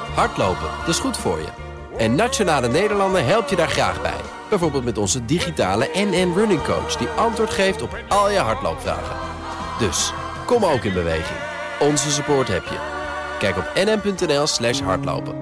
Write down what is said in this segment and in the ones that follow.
Hardlopen, dat is goed voor je. En Nationale Nederlanden helpt je daar graag bij. Bijvoorbeeld met onze digitale NN Running Coach... die antwoord geeft op al je hardloopvragen. Dus, kom ook in beweging. Onze support heb je. Kijk op nn.nl/hardlopen.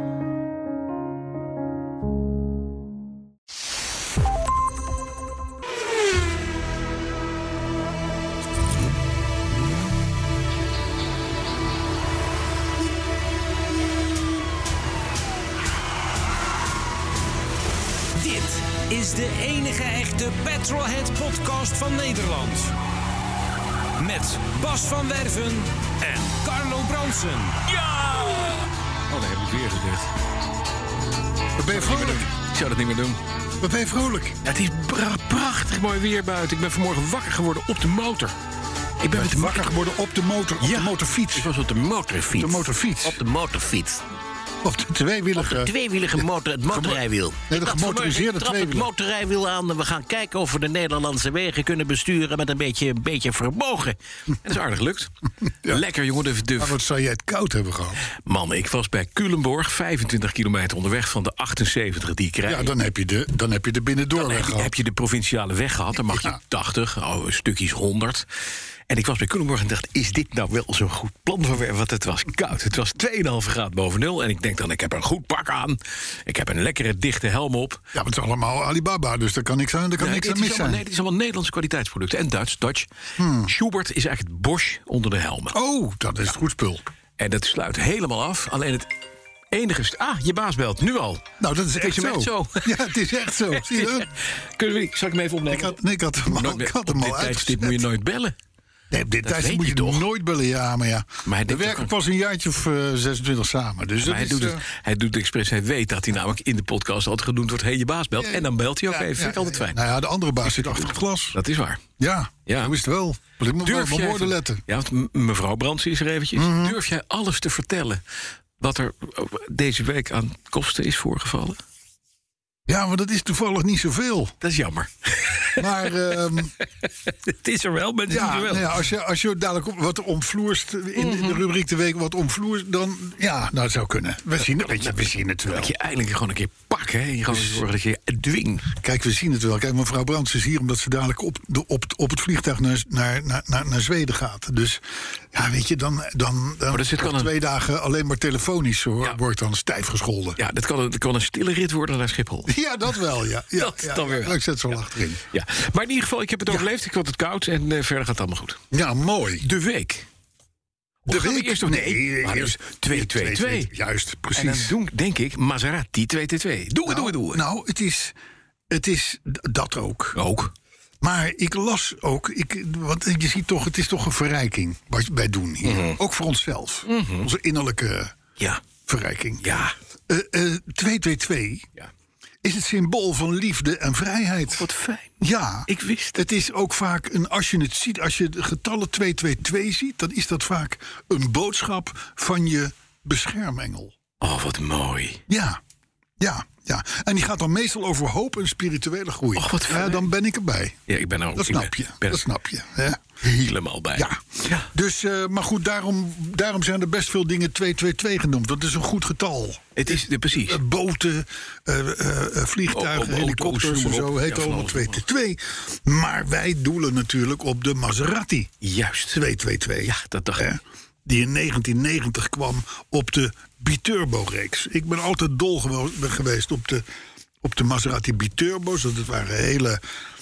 Is de enige echte Petrolhead-podcast van Nederland. Met Bas van Werven en Carlo Bronsen. Ja! Oh, dat heb ik weer gezegd. Wat ben je vrolijk? Ik zou dat niet meer doen. Wat ben je vrolijk? Ja, het is prachtig mooi weer buiten. Ik ben vanmorgen wakker geworden op de motor. Ik ben wakker geworden op de motor, op de motorfiets. Ik was op de motorfiets. De motorfiets. Op de motorfiets. Op de tweewielige motor, het motorrijwiel. Nee, de gemotoriseerde tweewiel. Het motorrijwiel aan en we gaan kijken of we de Nederlandse wegen kunnen besturen met een beetje vermogen. En dat is aardig gelukt. Ja. Lekker, jongen. Maar wat zou jij het koud hebben gehad? Man, ik was bij Culemborg, 25 kilometer onderweg van de 78 die ik rijd. Ja, dan heb je de binnendoorweg gehad. Heb je de provinciale weg gehad, dan mag je 80, stukjes 100. En ik was bij Culemborg en dacht, is dit nou wel zo'n goed plan van weer? Want het was koud. Het was 2,5 graden boven nul. En ik denk dan, ik heb een goed pak aan. Ik heb een lekkere dichte helm op. Ja, maar het is allemaal Alibaba, dus daar kan niks aan mis zijn. Nee, het is allemaal Nederlandse kwaliteitsproducten. En Dutch. Schubert is eigenlijk het Bosch onder de helmen. Oh, dat is goed spul. En dat sluit helemaal af. Alleen het enige... je baas belt, nu al. Nou, dat is echt zo. Ja, het is echt zo. Zie je dat? Zal ik hem even opnemen? Ik had hem al uitgezet. Dit moet je nooit bellen. Nee, op dit tijdstip moet je toch nooit bellen, ja, maar ja. Maar we werken pas een jaartje of 26 samen. Dus hij doet het expres, hij weet dat hij namelijk in de podcast altijd genoemd wordt... je baas belt, en dan belt hij ook even. Vind ik altijd fijn. Nou ja, de andere baas zit achter het glas. Dat is waar. Ja, dat is het wel. Ik moet wel op mijn woorden letten. Ja, want mevrouw Brandsen is er eventjes. Durf jij alles te vertellen wat er deze week aan kosten is voorgevallen? Ja, maar dat is toevallig niet zoveel. Dat is jammer. Maar het is er wel, maar het is er wel. Nou ja, als je dadelijk wat omvloerst in de rubriek de week wat omvloerst, dan nou, dat zou kunnen. We zien het wel. Dat je eindelijk gewoon een keer pakken, hè? Gewoon zorgen dat je dwingt. Kijk, we zien het wel. Kijk, mevrouw Brands is hier omdat ze dadelijk op het vliegtuig naar Zweden gaat. Dus ja, weet je, dan kan 2 dagen alleen maar telefonisch wordt dan stijf gescholden. Ja, dat kan een stille rit worden naar Schiphol. Ja, dat wel, ja. Dan weer wel. Ik zet zo achterin. Ja. Maar in ieder geval, ik heb het overleefd. Ik had het koud en verder gaat het allemaal goed. Ja, mooi. De week. De week? Eerst nog eerst 2-2-2. Juist, precies. En dan doen, denk ik, Maserati 2-2-2. Doe. Nou, het is dat ook. Ook. Maar ik las ook, want je ziet toch, het is toch een verrijking wat wij doen hier. Ook voor onszelf. Onze innerlijke verrijking. Ja. 2-2-2 is het symbool van liefde en vrijheid. Wat fijn. Ja. Ik wist het. Het is ook vaak, als je het ziet, als je de getallen 2-2-2 ziet, dan is dat vaak een boodschap van je beschermengel. Oh, wat mooi. Ja. En die gaat dan meestal over hoop en spirituele groei. Oh, wat fijn. Ja, dan ben ik erbij. Ja, ik ben er ook. Dat snap je. Hè? Helemaal bij. Ja. Dus, maar goed, daarom zijn er best veel dingen 2-2-2 genoemd. Dat is een goed getal. Het is precies. Boten, vliegtuigen, helikopters en zo. Heet allemaal 2-2-2. Maar wij doelen natuurlijk op de Maserati. Juist. 2-2-2. Ja, dat dacht ik. Die in 1990 kwam op de Biturbo-reeks. Ik ben altijd dol geweest op de Maserati Biturbo's. Dat waren hele,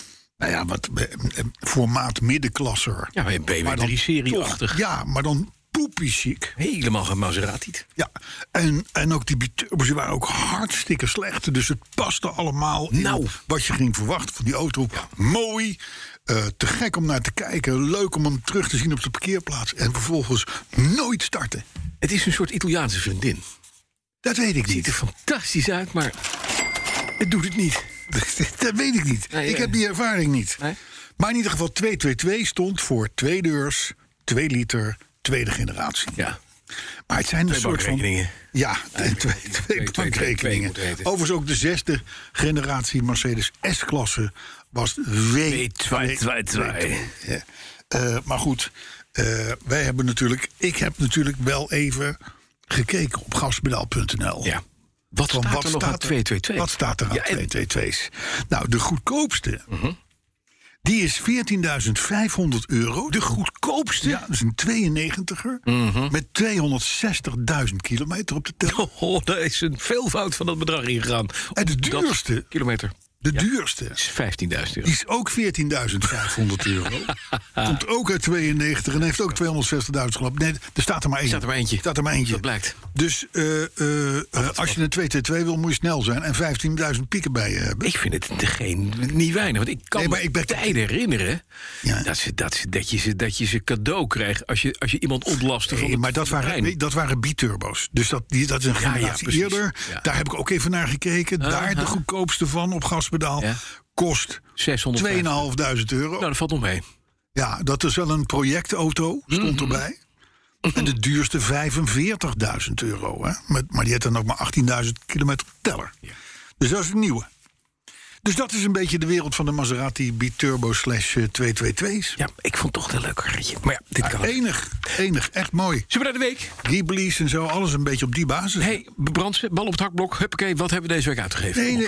formaat middenklasser. Ja, een BMW-3-serie-achtig. Ja, maar dan poepie chic. Helemaal gemaserati'd. Ja, en ook die Biturbo's waren ook hartstikke slecht. Dus het paste allemaal in wat je ging verwachten van die auto. Ja. Mooi. Te gek om naar te kijken. Leuk om hem terug te zien op de parkeerplaats. En vervolgens nooit starten. Het is een soort Italiaanse vriendin. Dat weet ik niet. Het ziet er fantastisch uit, maar het doet het niet. Dat weet ik niet. Nee, ik heb die ervaring niet. Nee? Maar in ieder geval 222 stond voor 2 deurs, 2 liter, tweede generatie. Ja. Maar het zijn een soort van... Ja, twee bankrekeningen. Overigens ook de 6e generatie Mercedes S-klasse was W222. Maar goed, ik heb natuurlijk wel even gekeken op gaspedaal.nl. Ja. Wat staat er nog aan 222? Wat staat er aan 222's? Nou, de goedkoopste... Die is €14.500. De goedkoopste? Ja, dat is een 92er. Met 260.000 kilometer op de teller. Oh, daar is een veelvoud van dat bedrag ingegaan. En de duurste... Kilometer. De duurste is €15.000. Die is ook €14.500. Komt ook uit 92 en heeft ook 260.000 gelopen. Nee, er staat er maar één. Staat er maar eentje. Dat blijkt. Dus als je een 222 wil, moet je snel zijn en 15.000 pieken bij je hebben. Ik vind het niet weinig. Want ik kan me tijden herinneren dat je ze cadeau kreeg als je iemand ontlastte van maar dat waren biturbo's. Dus dat is een generatie eerder. Ja. Daar heb ik ook even naar gekeken. Daar de goedkoopste van op gaspedaal. Kost €2.500. Nou, dat valt nog mee. Ja, dat is wel een projectauto, stond erbij. En de duurste €45.000. Hè? Maar die heeft dan ook maar 18.000 kilometer teller. Ja. Dus dat is een nieuwe. Dus dat is een beetje de wereld van de Maserati Biturbo /222's. Ja, ik vond het toch een leuk ritje. Maar ja, dit kan enig, echt mooi. Zullen we naar de week? Ghiblis en zo, alles een beetje op die basis. Hey, Brandsen, bal op het hakblok. Huppakee, wat hebben we deze week uitgegeven? Nee,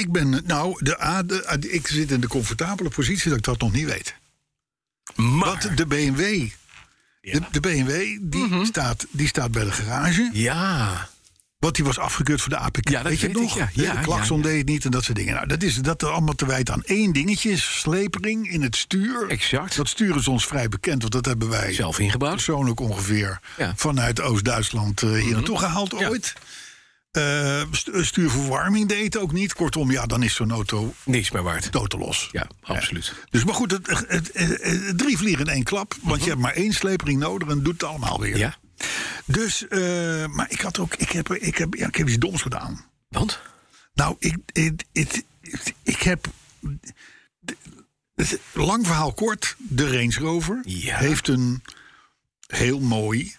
ik zit in de comfortabele positie dat ik dat nog niet weet. Maar want de BMW... Ja. De BMW, die staat bij de garage. Ja. Want die was afgekeurd voor de APK. Ja, dat weet je nog. De klakson deed het niet en dat soort dingen. Nou, dat is allemaal te wijten aan één dingetje. Slepering in het stuur. Exact. Dat stuur is ons vrij bekend, want dat hebben wij zelf ingebouwd. Persoonlijk ongeveer vanuit Oost-Duitsland hier naartoe gehaald ooit. Stuurverwarming deed het ook niet. Kortom, dan is zo'n auto niks meer waard. Totelos. Ja, absoluut. Dus maar goed, 3 vliegen in 1 klap. Want je hebt maar 1 slepering nodig en doet het allemaal weer. Ja. Dus, maar ik heb iets doms gedaan. Want? Nou, ik heb... Lang verhaal kort, de Range Rover heeft een heel mooi,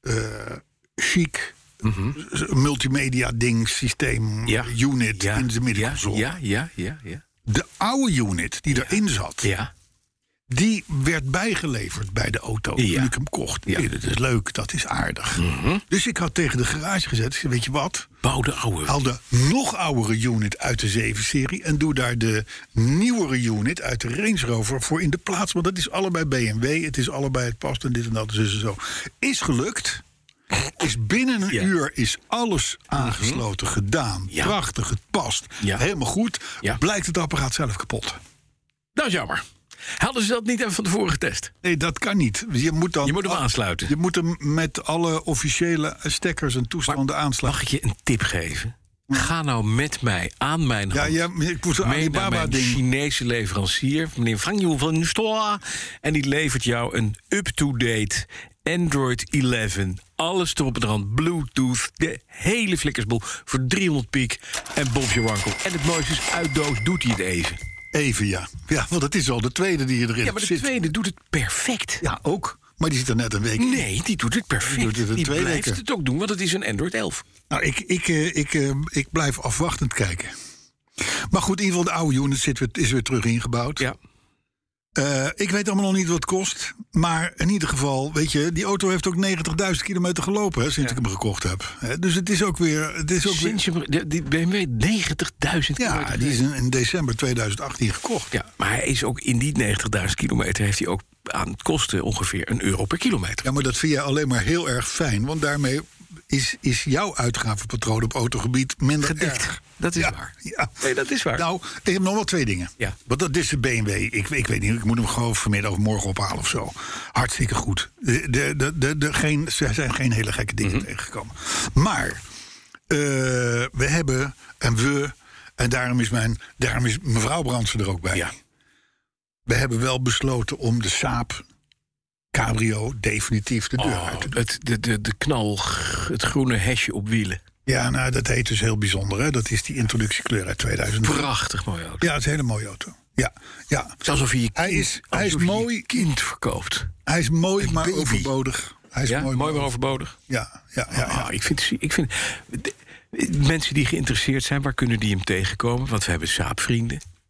chic... multimedia ding, systeem, unit in de middenconsole. Ja. De oude unit die erin zat, die werd bijgeleverd bij de auto toen ik hem kocht. Ja. Dat is leuk, dat is aardig. Dus ik had tegen de garage gezet, weet je wat? Bouw de oude. Haal de nog oudere unit uit de 7-serie... en doe daar de nieuwere unit uit de Range Rover voor in de plaats. Want dat is allebei BMW, het is allebei het past en dit en dat dus en zo. Is gelukt. Is binnen een uur is alles aangesloten, gedaan. Ja. Prachtig, het past. Ja. Helemaal goed. Ja. Blijkt het apparaat zelf kapot. Dat is jammer. Hadden ze dat niet even van tevoren getest? Nee, dat kan niet. Je moet hem aansluiten. Je moet hem met alle officiële stekkers en toestanden aansluiten. Mag ik je een tip geven? Ga nou met mij aan mijn hand. Ik moet mee naar mijn Chinese leverancier, meneer Fang Yu van Stoa. En die levert jou een up-to-date Android 11. Alles erop en eraan. Bluetooth. De hele flikkersboel. Voor 300 piek. En Bobje Wankel. En het mooiste is, uit doos doet hij het even. Even, ja. Ja, want het is al de tweede die erin zit. Ja, maar de tweede doet het perfect. Ja, ook. Maar die zit er net een week in. Nee, die doet het perfect. Die blijft het ook doen, want het is een Android 11. Nou, ik blijf afwachtend kijken. Maar goed, in ieder geval de oude unit is weer terug ingebouwd. Ja. Ik weet allemaal nog niet wat het kost. Maar in ieder geval, weet je, die auto heeft ook 90.000 kilometer gelopen sinds ik hem gekocht heb. Dus het is ook weer... die BMW 90.000 kilometer? Ja, die is in december 2018 gekocht. Ja, maar hij is ook in die 90.000 kilometer heeft hij ook aan het kosten ongeveer €1 per kilometer. Ja, maar dat vind jij alleen maar heel erg fijn. Want daarmee is jouw uitgavenpatroon op autogebied minder erg. Dat is waar. Ja. Nee, dat is waar. Nou, ik heb nog wel 2 dingen. Ja. Want dat is de BMW. Ik weet niet, ik moet hem gewoon vanmiddag of morgen ophalen of zo. Hartstikke goed. Er zijn geen hele gekke dingen tegengekomen. Maar we hebben, en daarom is mevrouw Brandsen er ook bij. Ja. We hebben wel besloten om de Saab Cabrio definitief de deur uit te doen. De knal, het groene hesje op wielen. Ja, nou, dat heet dus heel bijzonder, hè? Dat is die introductiekleur uit 2000. Prachtig mooie auto. Ja, het is een hele mooie auto. Ja. Het is alsof je hij is mooi. Kind verkoopt. Hij is mooi, maar overbodig. Hij is mooi maar overbodig. Ja. Ik vind mensen die geïnteresseerd zijn, waar kunnen die hem tegenkomen? Want we hebben Saab-vrienden.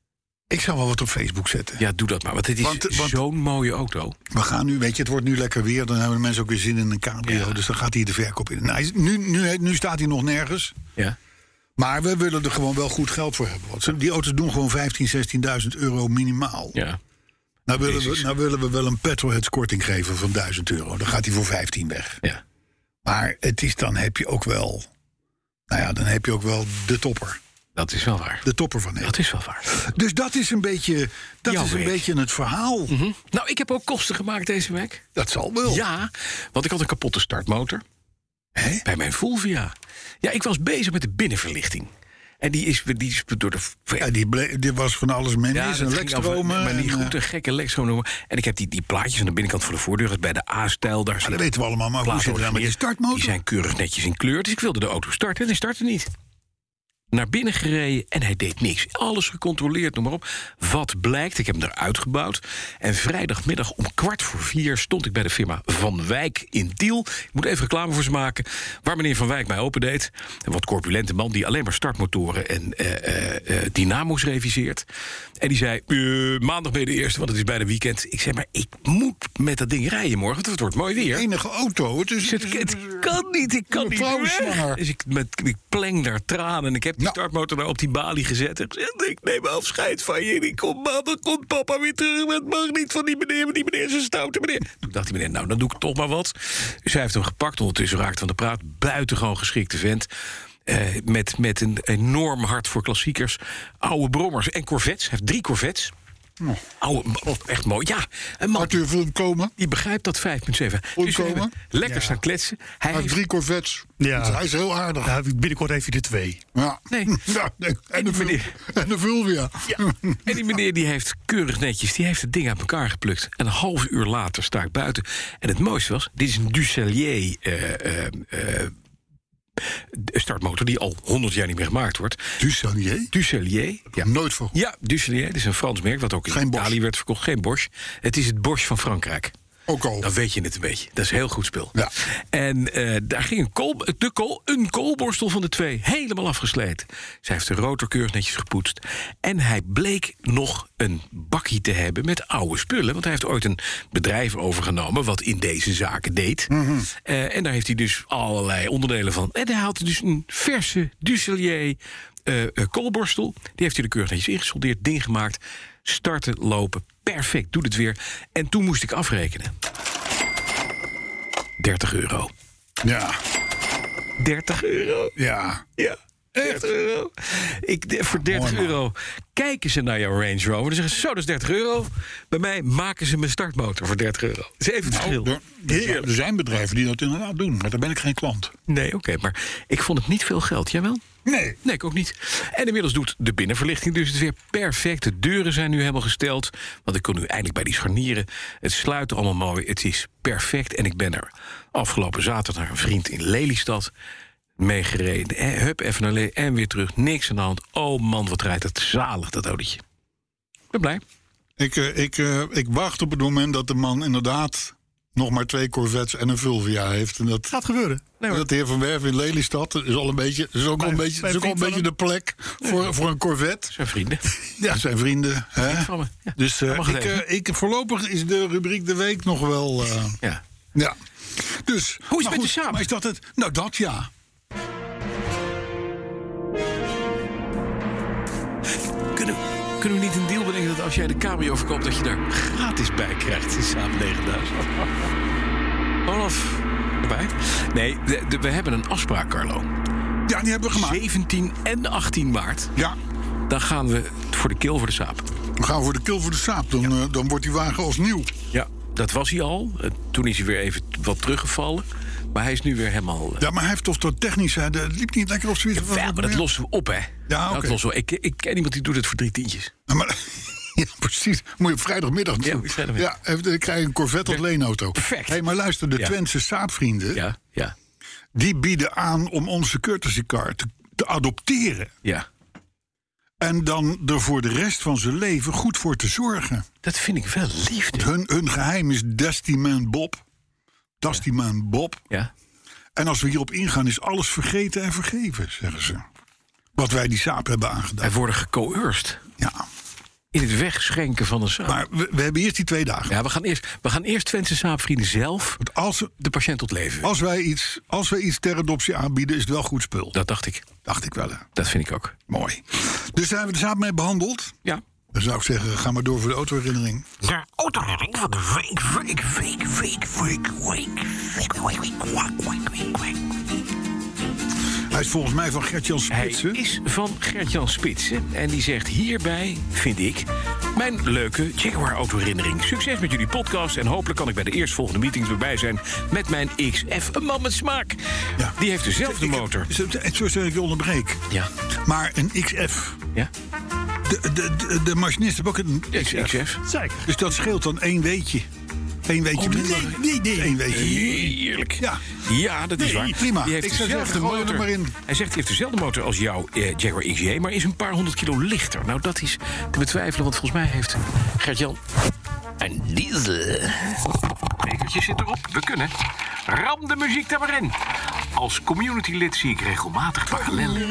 Ik zal wel wat op Facebook zetten. Ja, doe dat maar, want het is zo'n mooie auto. We gaan nu, weet je, het wordt nu lekker weer. Dan hebben de mensen ook weer zin in een cabrio. Ja. Dus dan gaat hij de verkoop in. Nou, nu staat hij nog nergens. Ja. Maar we willen er gewoon wel goed geld voor hebben. Want die auto's doen gewoon 15.000, 16.000 euro minimaal. Ja. Nou willen we wel een petrolheads korting geven van €1.000. Dan gaat hij voor 15 weg. Ja. Maar dan heb je ook wel... Nou ja, dan heb je ook wel de topper. Dat is wel waar. De topper van Nederland. Dat is wel waar. Dus dat is een beetje, het verhaal. Mm-hmm. Nou, ik heb ook kosten gemaakt deze week. Dat zal wel. Ja, want ik had een kapotte startmotor. Hè? Bij mijn Fulvia. Ja, ik was bezig met de binnenverlichting. En die is door de... Ja, die was van alles mee. Ja, een lekstromen. Maar niet goed, een gekke lekstromen. En ik heb die plaatjes aan de binnenkant voor de voordeur. Bij de A-stijl. Daar dat weten we allemaal. Maar hoe zit het dan met die startmotor? Die zijn keurig netjes in kleur. Dus ik wilde de auto starten en die startte niet. Naar binnen gereden en hij deed niks. Alles gecontroleerd, noem maar op. Wat blijkt, ik heb hem eruit gebouwd. En vrijdagmiddag om 3:15 stond ik bij de firma Van Wijk in Tiel. Ik moet even reclame voor ze maken. Waar meneer Van Wijk mij opendeed. Een wat corpulente man die alleen maar startmotoren en dynamo's reviseert. En die zei, maandag ben je de eerste, want het is bijna weekend. Ik zei, maar ik moet met dat ding rijden morgen, want het wordt mooi weer. De enige auto. Het kan niet, ik kan niet weg. Dus ik pleng daar tranen en ik heb die startmotor daar op die balie gezet. En gezegd, ik neem afscheid van je. En dan komt papa weer terug. Het mag niet van die meneer, want die meneer is een stoute meneer. Toen dacht die meneer, nou, dan doe ik toch maar wat. Dus hij heeft hem gepakt. Ondertussen raakte van de praat. Buitengewoon geschikte vent. Met een enorm hart voor klassiekers. Oude brommers en Corvettes. Hij heeft 3 Corvettes. Echt mooi. Ja, een man. Arthur wil hem komen. Die begrijpt dat 5.7. Dus lekker staan kletsen. Hij heeft 3 Corvettes. Ja. Dus hij is heel aardig. Ja, binnenkort heeft hij er 2. Ja. Nee. Ja, en een Fulvia. Ja. En die meneer die heeft keurig netjes, die heeft het ding uit elkaar geplukt. En een half uur later sta ik buiten. En het mooiste was, dit is een Ducellier startmotor die al 100 jaar niet meer gemaakt wordt. Ducellier. Ja. Nooit voor. Ja, Ducellier. Dat is een Frans merk wat ook in Italië werd verkocht. Geen Bosch. Het is het Bosch van Frankrijk. Ook al. Dan weet je het een beetje. Dat is een heel goed spul. Ja. En daar ging een koolborstel van de 2 helemaal afgesleten. Zij heeft de rotor keurig netjes gepoetst. En hij bleek nog een bakkie te hebben met oude spullen. Want hij heeft ooit een bedrijf overgenomen wat in deze zaken deed. Mm-hmm. En daar heeft hij dus allerlei onderdelen van. En hij had dus een verse Ducellier koolborstel. Die heeft hij er keurig netjes ingesoldeerd, ding gemaakt. Starten, lopen, perfect, doet het weer. En toen moest ik afrekenen. €30. Ja. €30? Ja. Ja. €30. Voor €30 kijken ze naar jouw Range Rover. Dan zeggen ze, zo, dat is €30. Bij mij maken ze mijn startmotor voor €30. Dat is even het verschil. Er zijn bedrijven die dat inderdaad doen, maar daar ben ik geen klant. Nee, oké, maar ik vond het niet veel geld. Jij wel? Nee, ik ook niet. En inmiddels doet de binnenverlichting dus het weer perfect. De deuren zijn nu helemaal gesteld. Want ik kon nu eindelijk bij die scharnieren. Het sluit allemaal mooi. Het is perfect. En ik ben er afgelopen zaterdag naar een vriend in Lelystad meegereden. Hup, even naar en weer terug. Niks aan de hand. Oh man, wat rijdt het zalig, dat autootje. Ik ben blij. Ik wacht op het moment dat de man inderdaad nog maar 2 Corvettes en een Fulvia heeft. En dat gaat gebeuren. Nee, dat de heer Van Werven in Lelystad is al een beetje, is ook al een beetje de plek voor een Corvette. Zijn vrienden. Ja, zijn vrienden. Hè? Ja. Dus voorlopig is de rubriek de week nog wel. Ja. Dus, hoe is het met de Saab? Maar is dat het? Nou, dat ja. Kunnen we niet een deal bedenken dat als jij de cabrio verkoopt, dat je daar gratis bij krijgt? Die Saab 9000. Olaf, erbij? Nee, we hebben een afspraak, Carlo. Ja, die hebben we gemaakt. 17 en 18 maart. Ja. Dan gaan we voor de kill voor de Saab. We gaan voor de kill voor de Saab. Dan wordt die wagen als nieuw. Ja, dat was hij al. Toen is hij weer even wat teruggevallen. Maar hij is nu weer helemaal... Ja, maar hij heeft toch door technisch... Het liep niet lekker of zoiets. Ja, maar dat lossen we op, hè. Ja, oké. Ik ken iemand die doet het voor 3 tientjes. Ja, precies. Moet je op vrijdagmiddag doen. Ja, dan krijg je een Corvette als leenauto. Perfect. Hey, maar luister, de Twentse Saab-vrienden... Ja. Die bieden aan om onze courtesy car te adopteren. Ja. En dan er voor de rest van zijn leven goed voor te zorgen. Dat vind ik wel liefde. Hun geheim is Dusty Man Bob. Dusty Man Bob. Ja. En als we hierop ingaan is alles vergeten en vergeven, zeggen ze. Wat wij die Saab hebben aangedaan. Wij worden gecoerced. Ja. in het wegschenken van een Saab. Maar we hebben eerst die 2 dagen. Ja, we gaan eerst Twentse Saab-vrienden zelf de patiënt tot leven. Als wij iets ter adoptie aanbieden, is het wel goed spul. Dat dacht ik. Dacht ik wel, hè. Dat vind ik ook. Mooi. Dus daar hebben we de Saab mee behandeld. Ja. Dan zou ik zeggen, ga maar door voor de autoherinnering. De autoherinnering van de week. Hij is volgens mij van Gert-Jan Spitsen. Hij is van Gert-Jan Spitsen. En die zegt hierbij, vind ik, mijn leuke Jaguar autoherinnering. Succes met jullie podcast. En hopelijk kan ik bij de eerstvolgende meetings erbij zijn met mijn XF. Een man met smaak. Ja. Die heeft dezelfde motor. Zo zeg ik je onderbreek. Ja. Maar een XF. Ja? De machinist heeft ook een XF. Zeker. Dus dat scheelt dan 1 weetje. 1 weetje. Nee. 1 weetje. Heerlijk. Ja, dat is waar. Prima. Die heeft Ik zou dezelfde zeggen, gooi motor. er maar in. Hij zegt, hij heeft dezelfde motor als jouw Jaguar XJ, maar is een paar 100 kilo lichter. Nou, dat is te betwijfelen, want volgens mij heeft Gert-Jan een diesel. Bekertje zit erop, we kunnen. Ram de muziek daar maar in. Als community-lid zie ik regelmatig parallellen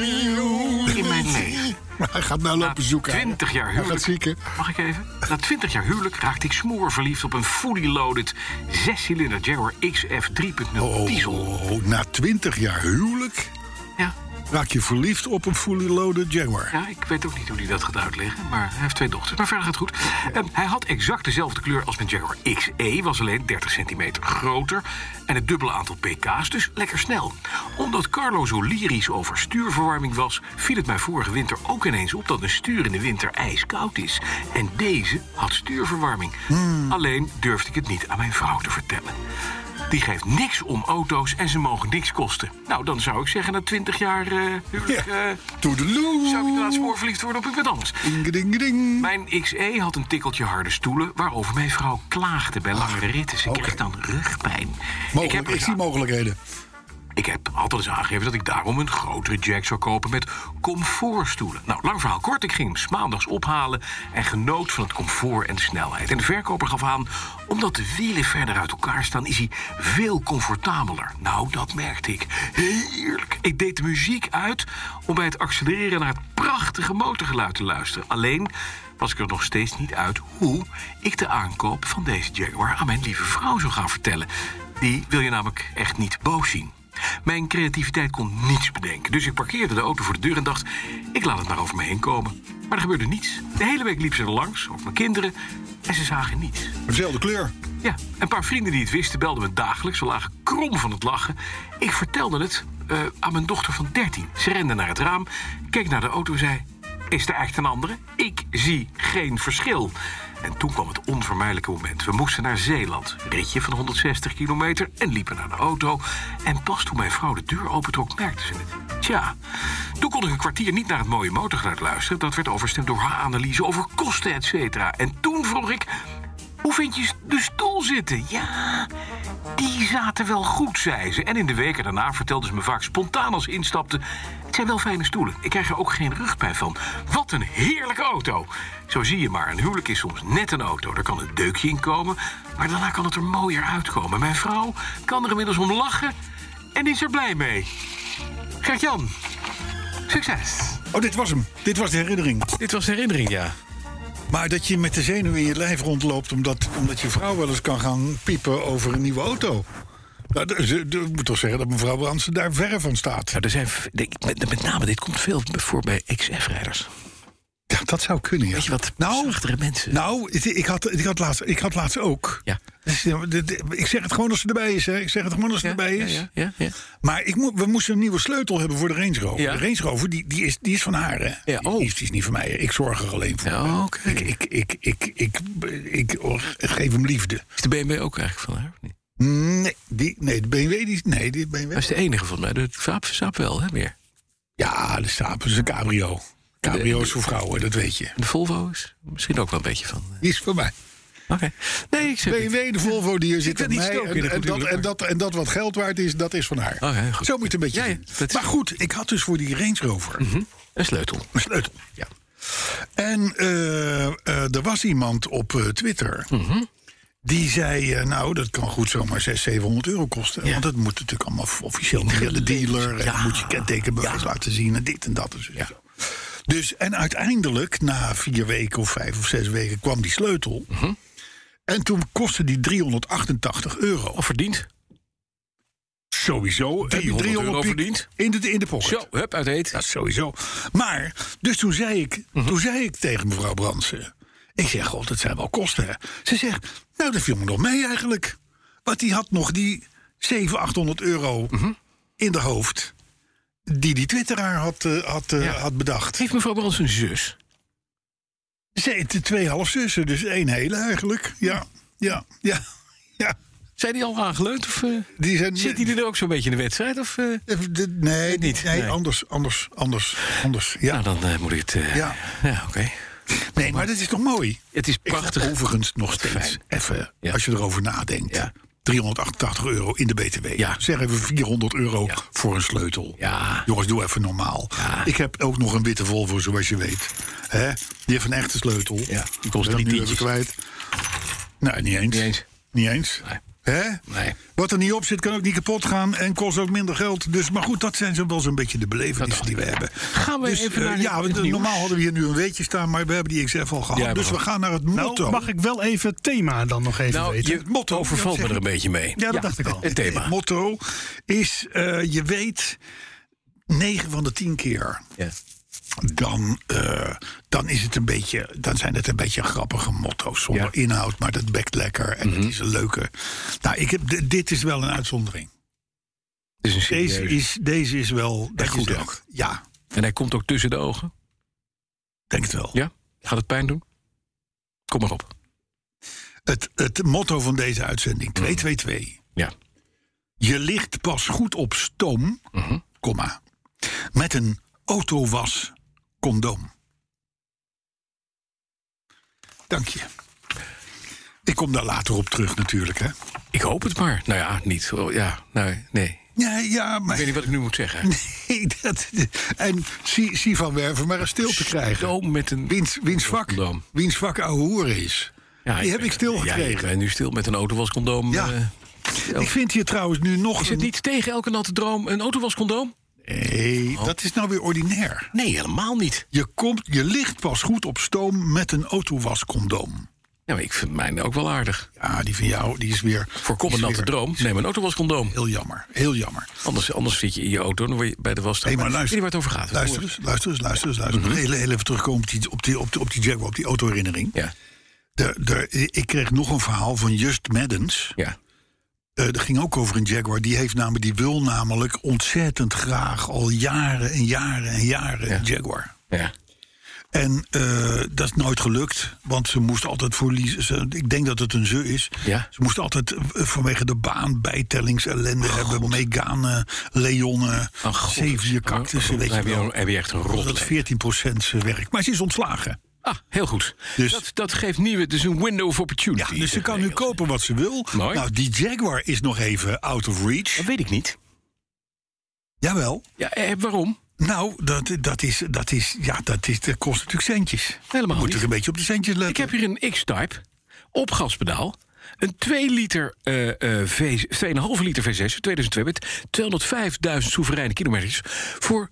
in mijn leven. Hij gaat nou lopen zoeken. 20 jaar Hij huwelijk. gaat zieken. Mag ik even? Na 20 jaar huwelijk raakte ik smoorverliefd op een fully loaded 6-cilinder Jaguar XF 3.0 diesel. Na 20 jaar huwelijk Ja. raak je verliefd op een fully loaded Jaguar. Ja, ik weet ook niet hoe hij dat gaat uitleggen, maar hij heeft 2 dochters. Maar verder gaat het goed. Hij had exact dezelfde kleur als mijn Jaguar XE, was alleen 30 centimeter groter en het dubbele aantal pk's, dus lekker snel. Omdat Carlo zo lyrisch over stuurverwarming was, viel het mij vorige winter ook ineens op dat een stuur in de winter ijskoud is. En deze had stuurverwarming. Alleen durfde ik het niet aan mijn vrouw te vertellen. Die geeft niks om auto's en ze mogen niks kosten. Nou, dan zou ik zeggen, na 20 jaar huwelijk... Toedeloe. zou ik inderdaad spoorverliefd worden op iemand anders. Ding. Mijn XE had een tikkeltje harde stoelen, waarover mijn vrouw klaagde bij langere ritten. Ze kreeg dan rugpijn. Ik zie mogelijkheden. Ik heb altijd eens aangegeven dat ik daarom een grotere jack zou kopen met comfortstoelen. Nou, lang verhaal kort, ik ging hem 's maandags ophalen en genoot van het comfort en de snelheid. En de verkoper gaf aan, omdat de wielen verder uit elkaar staan, is hij veel comfortabeler. Nou, dat merkte ik. Heerlijk. Ik deed de muziek uit om bij het accelereren naar het prachtige motorgeluid te luisteren. Alleen was ik er nog steeds niet uit hoe ik de aankoop van deze Jaguar aan mijn lieve vrouw zou gaan vertellen. Die wil je namelijk echt niet boos zien. Mijn creativiteit kon niets bedenken, dus ik parkeerde de auto voor de deur en dacht, ik laat het maar over me heen komen. Maar er gebeurde niets. De hele week liep ze er langs, ook mijn kinderen, en ze zagen niets. Dezelfde kleur. Ja, een paar vrienden die het wisten belden me dagelijks. Ze lagen krom van het lachen. Ik vertelde het aan mijn dochter van 13. Ze rende naar het raam, keek naar de auto en zei, is er echt een andere? Ik zie geen verschil. En toen kwam het onvermijdelijke moment. We moesten naar Zeeland. Ritje van 160 kilometer en liepen naar de auto. En pas toen mijn vrouw de deur opentrok, merkte ze het. Tja, toen kon ik een kwartier niet naar het mooie motorgeluid luisteren. Dat werd overstemd door haar analyse over kosten, et cetera. En toen vroeg ik, hoe vind je de stoel zitten? Ja, die zaten wel goed, zei ze. En in de weken daarna vertelde ze me vaak spontaan als ze instapte, het zijn wel fijne stoelen. Ik krijg er ook geen rugpijn van. Wat een heerlijke auto. Zo zie je maar, een huwelijk is soms net een auto. Er kan een deukje in komen, maar daarna kan het er mooier uitkomen. Mijn vrouw kan er inmiddels om lachen en is er blij mee. Gert-Jan, succes. Oh, dit was hem. Dit was de herinnering. Dit was de herinnering, ja. Maar dat je met de zenuwen in je lijf rondloopt omdat je vrouw wel eens kan gaan piepen over een nieuwe auto. Nou, ik moet toch zeggen dat mevrouw Brandsen daar verre van staat. Nou, er zijn, met name, dit komt veel voor bij XF-rijders. Ja, dat zou kunnen, ja. Weet je wat zachtere mensen? Nou, ik had laatst ook. Ja. Ik zeg het gewoon als ze erbij is, hè. Ik zeg het gewoon als ze erbij is. Ja. Maar we moesten een nieuwe sleutel hebben voor de Range Rover. Ja. De Range Rover, die is van haar, hè. Ja, die is niet van mij. Ik zorg er alleen voor. Ja, okay. Ik geef hem liefde. Is de BMW ook eigenlijk van haar, of niet? Nee, de BMW, de BMW. Dat is de enige van mij. De Saab wel, hè, meer. Ja, de Saab is een cabrio. Cabrio is voor vrouwen, dat weet je. De Volvo is misschien ook wel een beetje van. Die is voor mij. Oké. Nee, ik zeg BMW, de Volvo die hier zit bij mij. En dat wat geld waard is, dat is van haar. Okay, zo moet je het een beetje doen. Maar goed, ik had dus voor die Range Rover een sleutel. Een sleutel, ja. En er was iemand op Twitter. Die zei, nou, dat kan goed zomaar 600-700 euro kosten. Ja. Want dat moet natuurlijk allemaal officieel via de dealer. En dan moet je kentekenbewijs laten zien en dit en dat. Dus Dus, en uiteindelijk, na 4 weken of 5 of 6 weken, kwam die sleutel. En toen kostte die €388. Of verdiend. Sowieso. Heb je €300 piek verdiend? in de pocket. Zo, hup, uit eten. Dat sowieso. Maar, dus toen zei ik tegen mevrouw Brandsen... Ik zeg, god, dat zijn wel kosten, hè. Ze zegt, nou, dat viel me nog mee eigenlijk. Want die had nog die €700-800 in de hoofd... die twitteraar had bedacht. Heeft mevrouw Brands een zus? Ze heeft 2 halfzussen, dus 1 hele eigenlijk. Ja. Zijn die al aangeleund? Of zit die er ook zo'n beetje in de wedstrijd? Of, nee, niet. Nee, anders. Ja. Nou, dan moet ik het... Ja. Oké. Nee, maar dat is toch mooi? Het is prachtig. Ik ga overigens nog steeds Fijn. even, Ja. als je erover nadenkt... Ja. €388 in de BTW. Ja. Zeg even €400 Ja. voor een sleutel. Ja. Jongens, doe even normaal. Ja. Ik heb ook nog een witte Volvo, zoals je weet. Hè? Die heeft een echte sleutel. Ja, die kost Ben 3 dat nu tientjes. even kwijt. Nou, niet eens. Niet eens. Nee. Nee. Hè? Nee. Wat er niet op zit, kan ook niet kapot gaan en kost ook minder geld. Dus, maar goed, dat zijn wel zo'n beetje de belevenissen die we hebben. Gaan we Dus, even naar ja, het nieuws? normaal hadden we hier nu een weetje staan, maar we hebben die XF al gehad. Ja, dus we gaan naar het motto. Nou, mag ik wel even het thema dan nog even Nou, weten? je motto overvalt me er een beetje mee. Ja, dat dacht ik al. Het thema. Het motto is, je weet, 9 van de 10 keer... Ja. Dan is het een beetje, dan zijn het een beetje grappige motto's zonder inhoud, maar dat bekt lekker en het is een leuke. Nou, dit is wel een uitzondering. Het is een serieus. Deze is wel En je goed zegt, ook. Ja, En hij komt ook tussen de ogen. denk het wel. Ja? Gaat het pijn doen? Kom maar op. Het motto van deze uitzending 222. Ja. Je ligt pas goed op stoom, komma, met een autowas condoom. Dank je. Ik kom daar later op terug natuurlijk, hè. Ik hoop het maar. Nou ja, niet. Ja, nee. Ja, maar... Ik weet niet wat ik nu moet zeggen. Nee, en zie Van Werven maar eens stil te krijgen. Stoom met een Wiens vak ouwe hoeren is. Ja, Die heb ik stilgekregen. Ja, ik ben nu stil met een autowascondoom. Ja. Ik vind hier trouwens nu nog... Is het niet tegen elke natte droom een autowascondoom? Nee, dat is nou weer ordinair. Nee, helemaal niet. Je ligt pas goed op stoom met een autowascondoom. Ja, maar ik vind mijn ook wel aardig. Ja, die van jou, die is weer... Voorkom een natte droom. Neem een autowascondoom. Heel jammer, heel jammer. Anders zit je in je auto, dan word je bij de was. Hey, maar luister, weet je waar het over gaat? Luister eens. Heel even terugkomen op die Jaguar, op die autoherinnering. Ja. Ik kreeg nog een verhaal van Just Maddens. Ja. Dat ging ook over een Jaguar. Die wil namelijk ontzettend graag al jaren en jaren een Jaguar. Ja. En dat is nooit gelukt, want ze moest altijd voor ik denk dat het een ze is. Ja. Ze moest altijd vanwege de baan bijtellingsellende hebben. Megane, Leone, C4 cactussen. Weet je wel. Heb je echt een rot. Dat 14% werk. Maar ze is ontslagen. Ah, heel goed. Dus- Dat geeft nieuwe, dus een window of opportunity. Ja, dus ze kan nu kopen wat ze wil. Mooi. Nou, die Jaguar is nog even out of reach. Dat weet ik niet. Jawel. Ja, waarom? Nou, dat kost natuurlijk centjes. Helemaal Moet niet. ik een beetje op de centjes letten. Ik heb hier een X-Type op gaspedaal. Een 2 liter, 2,5 liter V6 2002 met 205.000 soevereine kilometers voor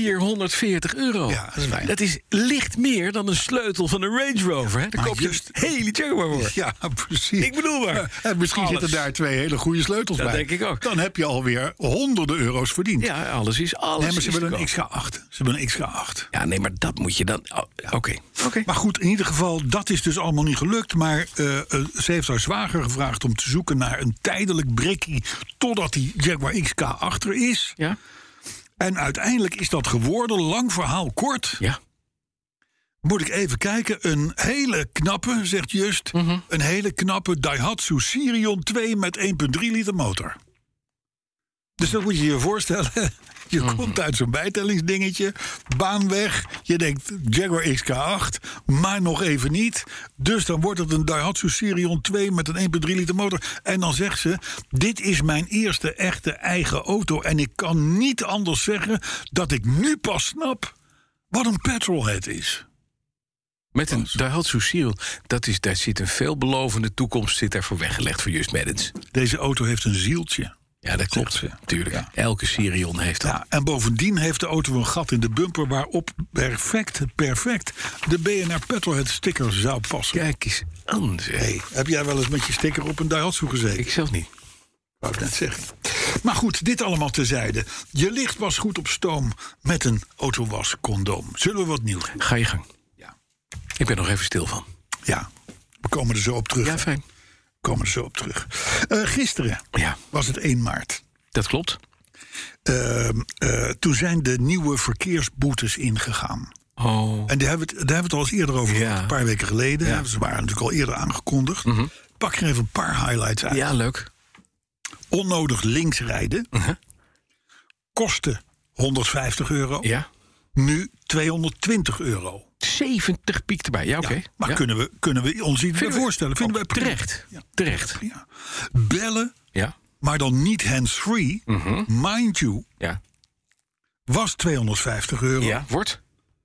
€440. Ja, dat is fijn. Dat is licht meer dan een sleutel van een Range Rover. Hè? Daar Maar koop je juist- een hele Jaguar voor. Ja, precies. Ik bedoel maar. En misschien Alles. zitten daar 2 hele goede sleutels Dat bij. denk ik ook. Dan heb je alweer honderden euro's verdiend. Ja, alles is alles. Nee, maar ze is hebben te een koop. XK8. Ze hebben een XK8. Ja, nee, maar dat moet je dan... Oké. Maar goed, in ieder geval, dat is dus allemaal niet gelukt. Maar ze heeft haar zwager gevraagd om te zoeken naar een tijdelijk brekkie totdat die Jaguar XK8 er is. Ja? En uiteindelijk is dat geworden, lang verhaal kort. Ja. Moet ik even kijken, een hele knappe, zegt Just, een hele knappe Daihatsu Sirion 2 met 1,3 liter motor. Dus dat moet je je voorstellen. Je komt uit zo'n bijtellingsdingetje, baan weg. Je denkt Jaguar XK8, maar nog even niet. Dus dan wordt het een Daihatsu Sirion 2 met een 1,3 liter motor. En dan zegt ze, dit is mijn eerste echte eigen auto. En ik kan niet anders zeggen dat ik nu pas snap wat een petrolhead is. Met een Daihatsu Sirion, daar zit een veelbelovende toekomst zit daarvoor weggelegd voor Just Maddens. Deze auto heeft een zieltje. Ja, dat klopt. Zegt ze. Tuurlijk. Ja. Elke Sirion heeft dat. Ja, en bovendien heeft de auto een gat in de bumper waarop perfect de BNR Petrolhead sticker zou passen. Kijk eens aan. Zeg. Hey, heb jij wel eens met je sticker op een Daihatsu gezeten? Ik zelf niet. Wou ik net zeggen. Maar goed, dit allemaal terzijde. Je licht was goed op stoom met een autowascondoom. Zullen we wat nieuws doen? Ga je gang. Ja. Ik ben nog even stil van. Ja, we komen er zo op terug. Ja, fijn. Komen er zo op terug. Gisteren Ja, was het 1 maart. dat klopt. Toen zijn de nieuwe verkeersboetes ingegaan. Oh. En daar hebben we het al eens eerder over gehad, Ja. een paar weken geleden. Ja. Ze waren natuurlijk al eerder aangekondigd. Pak er even een paar highlights uit. Ja, leuk. Onnodig links rijden. Kostte €150. Ja. Nu €220. 70 piek erbij. Ja, oké. Ja, maar Ja. kunnen we ons iets bij voorstellen? Vinden wij prima. Terecht. Ja. Terecht. Ja. Bellen, Ja. maar dan niet hands-free. Mind you, Ja. was €250. Ja. Wordt?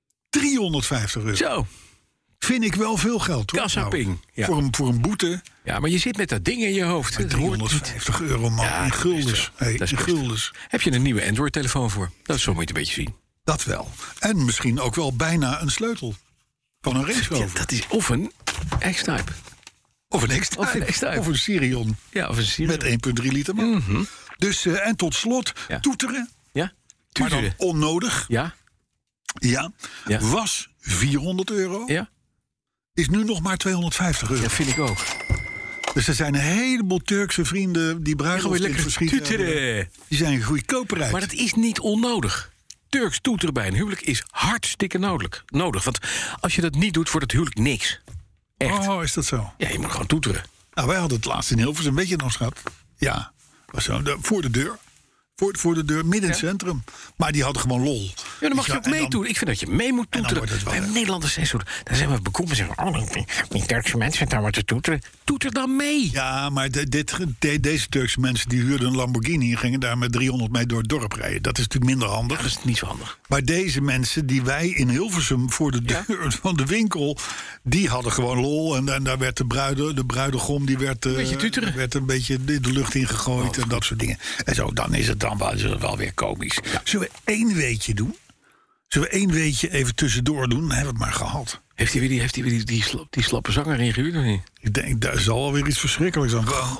€350. Zo. Vind ik wel veel geld, hoor. Kassaping. Nou, Ja. voor een boete, Ja, maar je zit met dat ding in je hoofd. Dat hoort niet. €350, man. Ja, in dat is guldens. best wel. Hey, Dat is in best guldens. Heb je een nieuwe Android-telefoon voor? Dat zo moet je het een beetje zien. Dat wel. En misschien ook wel bijna een sleutel van een Range Ja, Rover. dat is of een X-Type. Of een X-Type. Of een X-Type. Of een Sirion Ja, of een Sirius. met 1,3 liter man. Dus, en tot slot, Ja. toeteren. Ja? Maar dan Tuteren. onnodig. Ja? Ja. Ja. Was €400. Ja? Is nu nog maar €250. Dat vind ik ook. Dus er zijn een heleboel Turkse vrienden die Gewoon bruiloft weer in het lekker verschiet hebben. tuteren. Die zijn goedkoper uit. Maar dat is niet onnodig. Turks toeteren bij een huwelijk is hartstikke nodig. Want als je dat niet doet, wordt het huwelijk niks. Echt. Oh, is dat zo? Ja, je moet gewoon toeteren. Nou, wij hadden het laatst in Hilversum, weet je nog, schat? Ja, was zo, voor de deur. Voor de deur, midden in het centrum. Maar die hadden gewoon lol. Ja, dan mag je ook En dan- meedoen. Ik vind dat je mee moet dan toeteren. wordt het wel Wij Nederlanders zijn zo... Dan zijn we bekomen en zeggen... Oh, die Turkse mensen daar moeten toeteren. Toeter dan mee. Ja, maar deze Turkse mensen die huurden een Lamborghini en gingen daar met 300 mee door het dorp rijden. Dat is natuurlijk minder handig. Dat is niet zo handig. Maar deze mensen die wij in Hilversum voor de deur van de winkel, die hadden gewoon lol. En daar werd de bruidegom die werd, Beetje tuteren. werd een beetje de lucht ingegooid en dat soort dingen. En zo, dan is het dan wel weer komisch. Zullen we 1 weetje doen? Zullen we 1 weetje even tussendoor doen? Dan hebben we het maar gehad. Heeft hij weer die slappe zanger ingehuurd of niet? Ik denk, daar zal wel weer iets verschrikkelijks aan komen.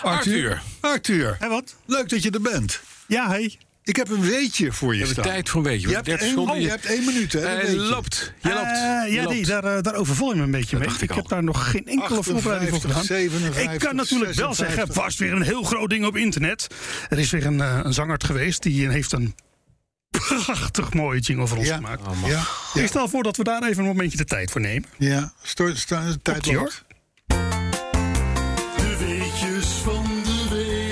Arthur, En wat? leuk dat je er bent. Ja, hey. Ik heb een weetje voor je We hebben staan. tijd voor een beetje. Je hebt 30 één- seconden. je hebt 1 minuut, hè? dat weet je. Loopt. Je loopt. Ja, Je nee, loopt. daar overval je me een beetje mee. dacht ik Ik al. heb daar nog geen enkele voorbereiding voor gedaan. 57, Ik kan natuurlijk wel 56. zeggen, vast weer een heel groot ding op internet. Er is weer een zanger heeft die heeft een prachtig mooie jingle voor ons Ja. gemaakt. Ja, Ik stel voor dat we daar even een momentje de tijd voor nemen. ja. Tijd Komt-ie, hoor. loopt. De weetjes van de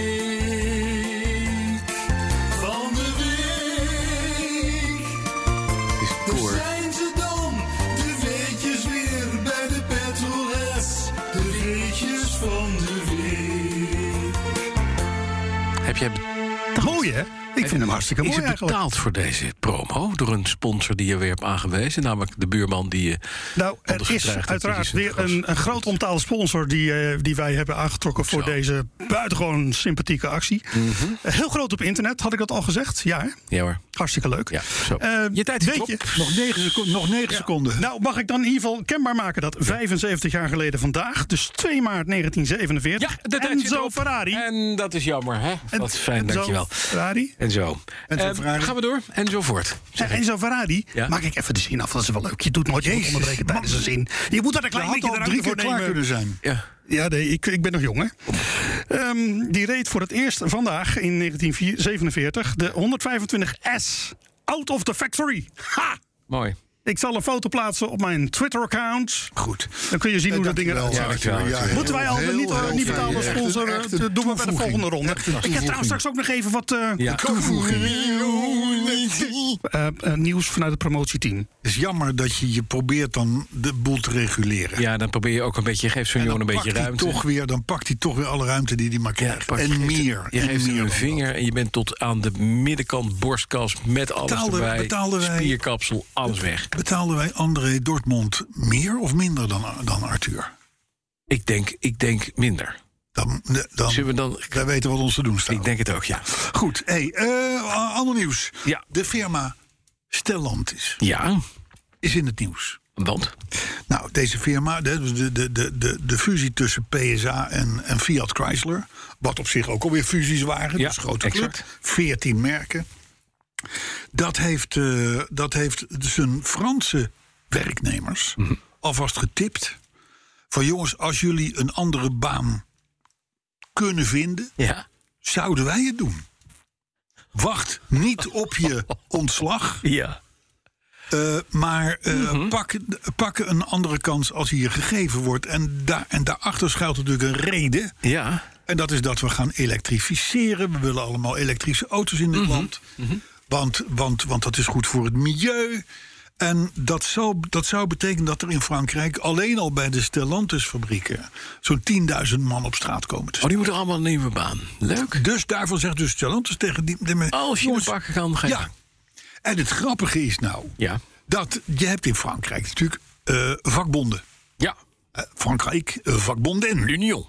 week. Van de week. Is het koor. Zijn ze dan, de weetjes weer bij de Petrolheads. De weetjes van de week. Heb jij Mooi, hè? Ik vind hem hartstikke Is mooi het eigenlijk. betaald voor deze promo door een sponsor die je weer hebt aangewezen? Namelijk de buurman die je... Nou, er anders is gedreigd hebt, uiteraard die is weer een groot ontaalde sponsor die wij hebben aangetrokken voor Zo. deze buitengewoon sympathieke actie. Heel groot op internet, had ik dat al gezegd? Ja, hè? Ja hoor. Hartstikke leuk. Ja, zo. Je tijd is weet op. je- Nog 9 seconden. Nou, mag ik dan in ieder geval kenbaar maken dat 75 jaar geleden vandaag, dus 2 maart 1947, Ja, de tijd zit Enzo erop. Ferrari. En dat is jammer, hè? Wat fijn, Enzo dankjewel. Ferrari. En zo. Enzo Ferrari. Gaan we door? En zo voort. Enzo Ferrari, Ja. maak ik even de zin af, dat is wel leuk. Je doet nooit iemand onderbreken tijdens een zin. Je moet daar een Je klein had beetje al de 3 ruimte keer voor klaar nemen. kunnen zijn. Ja. Ja, nee, ik ben nog jong, hè. Die reed voor het eerst vandaag in 1947 de 125S out of the factory. Ha! Mooi. Ik zal een foto plaatsen op mijn Twitter-account. Goed. Dan kun je zien hoe dat ding eruit Dankjewel, ziet. Ja, Arthur. Moeten wij al Heel, niet heel betalen als fijn. sponsor? Echt een Dat doen we bij de toevoeging. volgende ronde. Echt een Ik heb trouwens toevoeging. straks ook nog even wat Ja. nieuws vanuit het promotieteam. Het is jammer dat je probeert dan de boel te reguleren. Ja, dan probeer je ook een beetje... Geef zo'n En jongen een beetje ruimte. Dan pakt hij toch weer alle ruimte die hij maar krijgt. pak- en je geeft- meer. Je en geeft meer hem een dan vinger en je bent tot aan de middenkant borstkas met alles erbij. betaalden wij- Spierkapsel, alles weg. dat. Betaalden wij André Dortmund meer of minder dan Arthur? Ik denk minder. Dan Zullen we dan... wij weten wat ons te doen staat. Ik denk het ook, ja. Goed, ander nieuws. Ja. De firma Stellantis Ja, is in het nieuws. want? Nou, deze firma, de fusie tussen PSA en Fiat Chrysler, wat op zich ook alweer fusies waren, Ja, dus grote club, exact. 14 merken. Dat heeft zijn Franse werknemers alvast getipt van jongens, als jullie een andere baan kunnen vinden, Ja. zouden wij het doen. Wacht niet op je ontslag. Ja. Maar pak een andere kans als die je gegeven wordt. En daarachter schuilt natuurlijk een reden. Ja. En dat is dat we gaan elektrificeren. We willen allemaal elektrische auto's in dit land. Want dat is goed voor het milieu. En dat zou betekenen dat er in Frankrijk alleen al bij de Stellantis-fabrieken zo'n 10.000 man op straat komen te staan. Die moeten allemaal een nieuwe baan. Leuk. Dus daarvan zegt dus Stellantis tegen die Als je jongens, het pakken kan, ga je. ja. En het grappige is nou Ja. dat je hebt in Frankrijk natuurlijk vakbonden. Ja. Frankrijk, vakbonden. L'Union.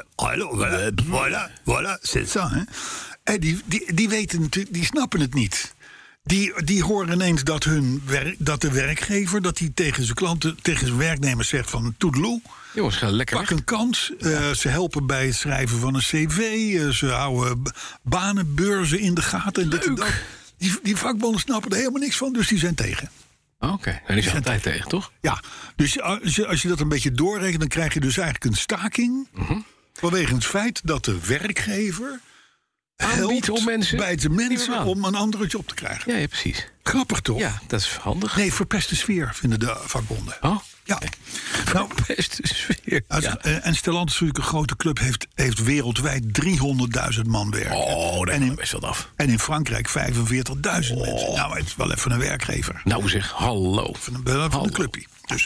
Voilà, c'est ça. Hè? En die weten natuurlijk, die snappen het niet. Die horen ineens dat de werkgever dat hij tegen zijn klanten, tegen zijn werknemers zegt van toedeloe. Jongens, ga lekker Pak weg. een kans. Ze helpen bij het schrijven van een cv. Ze houden banenbeurzen in de gaten. En dit en dat. Die vakbonden snappen er helemaal niks van, dus die zijn tegen. Oké. En die zijn altijd tegen, toch? Ja, dus als je dat een beetje doorrekent, dan krijg je dus eigenlijk een staking. Vanwege het feit dat de werkgever Aanbiedt om mensen bij de nieuwe mensen baan. om een andere job te krijgen. Ja, precies. Grappig toch? Ja, dat is handig. Nee, verpeste sfeer vinden de vakbonden. Oh, Ja. Nou, beste sfeer. Ja. En Stellantis, natuurlijk een grote club, heeft wereldwijd 300.000 man werken. Oh, daar en gaan we in, best wel af. en in Frankrijk 45.000 mensen. Nou, maar het is wel even een werkgever. Nou zeg, hallo. Van Hallo. een clubje. Dus,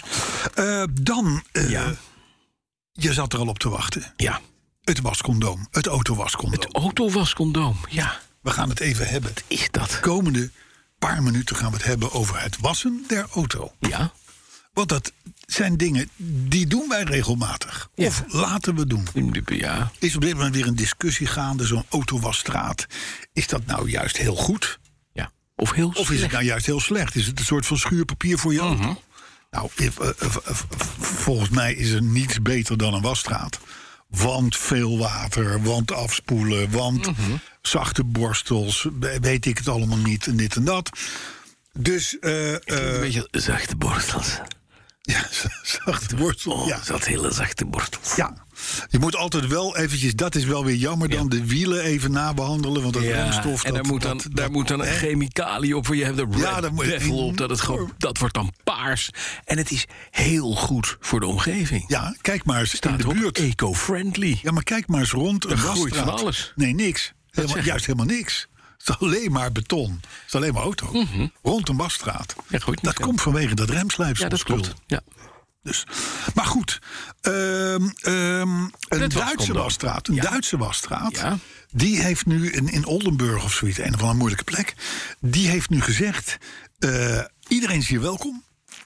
je zat er al op te wachten. Ja. Het wascondoom, het autowascondoom. Het autowascondoom. Ja. We gaan het even hebben. Is dat? De komende paar minuten gaan we het hebben over het wassen der auto. Ja. Want dat zijn dingen die doen wij regelmatig. Ja. Of laten we doen. Ja. Is op dit moment weer een discussie gaande, zo'n autowasstraat. Is dat nou juist heel goed? Ja. Of heel Of is het nou juist heel slecht? Is het een soort van schuurpapier voor je auto? Nou, volgens mij is er niets beter dan een wasstraat. Want veel water, want afspoelen, want zachte borstels, weet ik het allemaal niet en dit en dat. Dus een beetje zachte borstels. ja, zachte borstels. Oh, Ja. dat hele zachte borstels. Ja, je moet altijd wel eventjes, dat is wel weer jammer, dan de wielen even nabehandelen. Want dat remstof, en daar moet dan een chemicalië op. Je hebt er Ja, daar red moet je gravel op. Dat wordt dan paars. En het is heel goed voor de omgeving. Ja, kijk maar eens in Staat de ook buurt. eco-friendly. Ja, maar kijk maar eens rond een Er groeit wasstraat. van alles. Nee, niks. zeg je? Juist helemaal niks. Het is alleen maar beton. Het is alleen maar auto. Rond een wasstraat. Ja, groeit niet Dat veel. komt vanwege dat remslijpsel. Ja, dat klopt. Ja. Dus. Maar goed, een Duitse wasstraat. Een Duitse wasstraat. Ja. Die heeft nu in Oldenburg of zoiets, een of andere moeilijke plek. Die heeft nu gezegd: iedereen is hier welkom.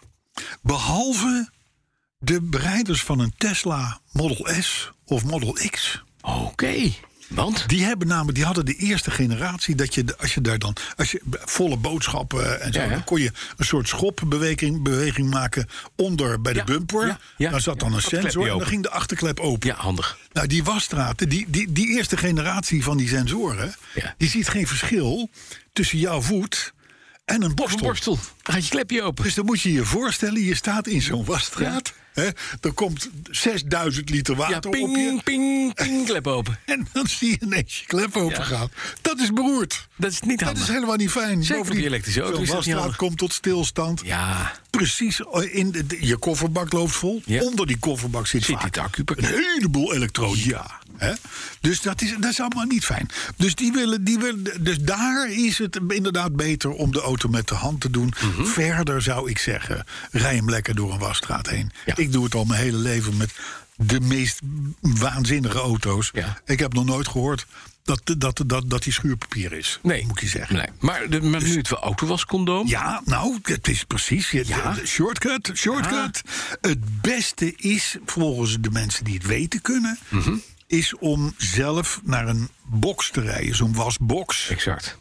Behalve de bereiders van een Tesla Model S of Model X. Oké. Want? Die hadden de eerste generatie dat je, als je volle boodschappen en zo, Ja. dan kon je een soort schopbeweging maken onder bij de Ja, bumper. ja, Daar zat dan een achterklepje sensor en dan open. ging de achterklep open. Ja, handig. Nou, die wasstraten, die eerste generatie van die sensoren, Ja. die ziet geen verschil tussen jouw voet en een borstel. Borstel. Dan gaat je klepje open. Dus dan moet je je voorstellen, je staat in zo'n wasstraat. Hè, er komt 6000 liter Ja, water op je. ping, ping, ping, klep open. En dan zie je ineens je klep open gaan. Dat is beroerd. Dat is niet Dat handig. is helemaal niet fijn. Zeker Bovendien, op die elektrische auto zo'n is dat niet wasstraat handig. komt tot stilstand. Ja. Precies, je kofferbak loopt vol. Ja. Onder die kofferbak zit Zit vaak die acupakket. een heleboel elektronica. Hè? Dus dat is allemaal niet fijn. Dus dus daar is het inderdaad beter om de auto met de hand te doen. Verder zou ik zeggen, rij hem lekker door een wasstraat heen. Ja. Ik doe het al mijn hele leven met de meest waanzinnige auto's. Ja. Ik heb nog nooit gehoord dat die schuurpapier is. Nee. Moet je zeggen. Nee. Maar nu het wel autowascondoom. Ja, nou, het is precies. Ja. Shortcut. Het beste is, volgens de mensen die het weten kunnen, is om zelf naar een box te rijden, zo'n wasbox. Exact.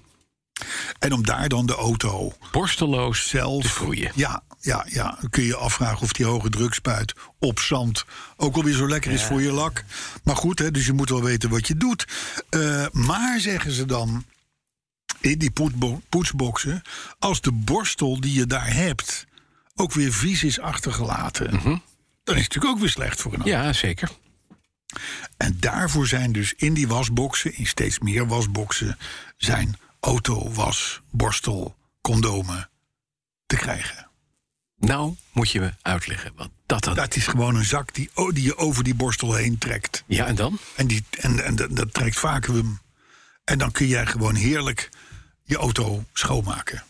En om daar dan de auto Borsteloos zelf te vloeien. Ja. Dan kun je afvragen of die hoge drukspuit op zand ook alweer zo lekker is voor je lak. Maar goed, hè, dus je moet wel weten wat je doet. Maar zeggen ze dan in die poetsboxen, als de borstel die je daar hebt ook weer vies is achtergelaten, dan is het natuurlijk ook weer slecht voor een auto. Ja, zeker. En daarvoor zijn dus in die wasboxen, in steeds meer wasboxen, zijn autowas, borstel, condomen te krijgen. Nou, moet je me uitleggen wat dat dan... Dat is gewoon een zak die je over die borstel heen trekt. Ja, en dan? En dat trekt vacuüm. En dan kun jij gewoon heerlijk je auto schoonmaken.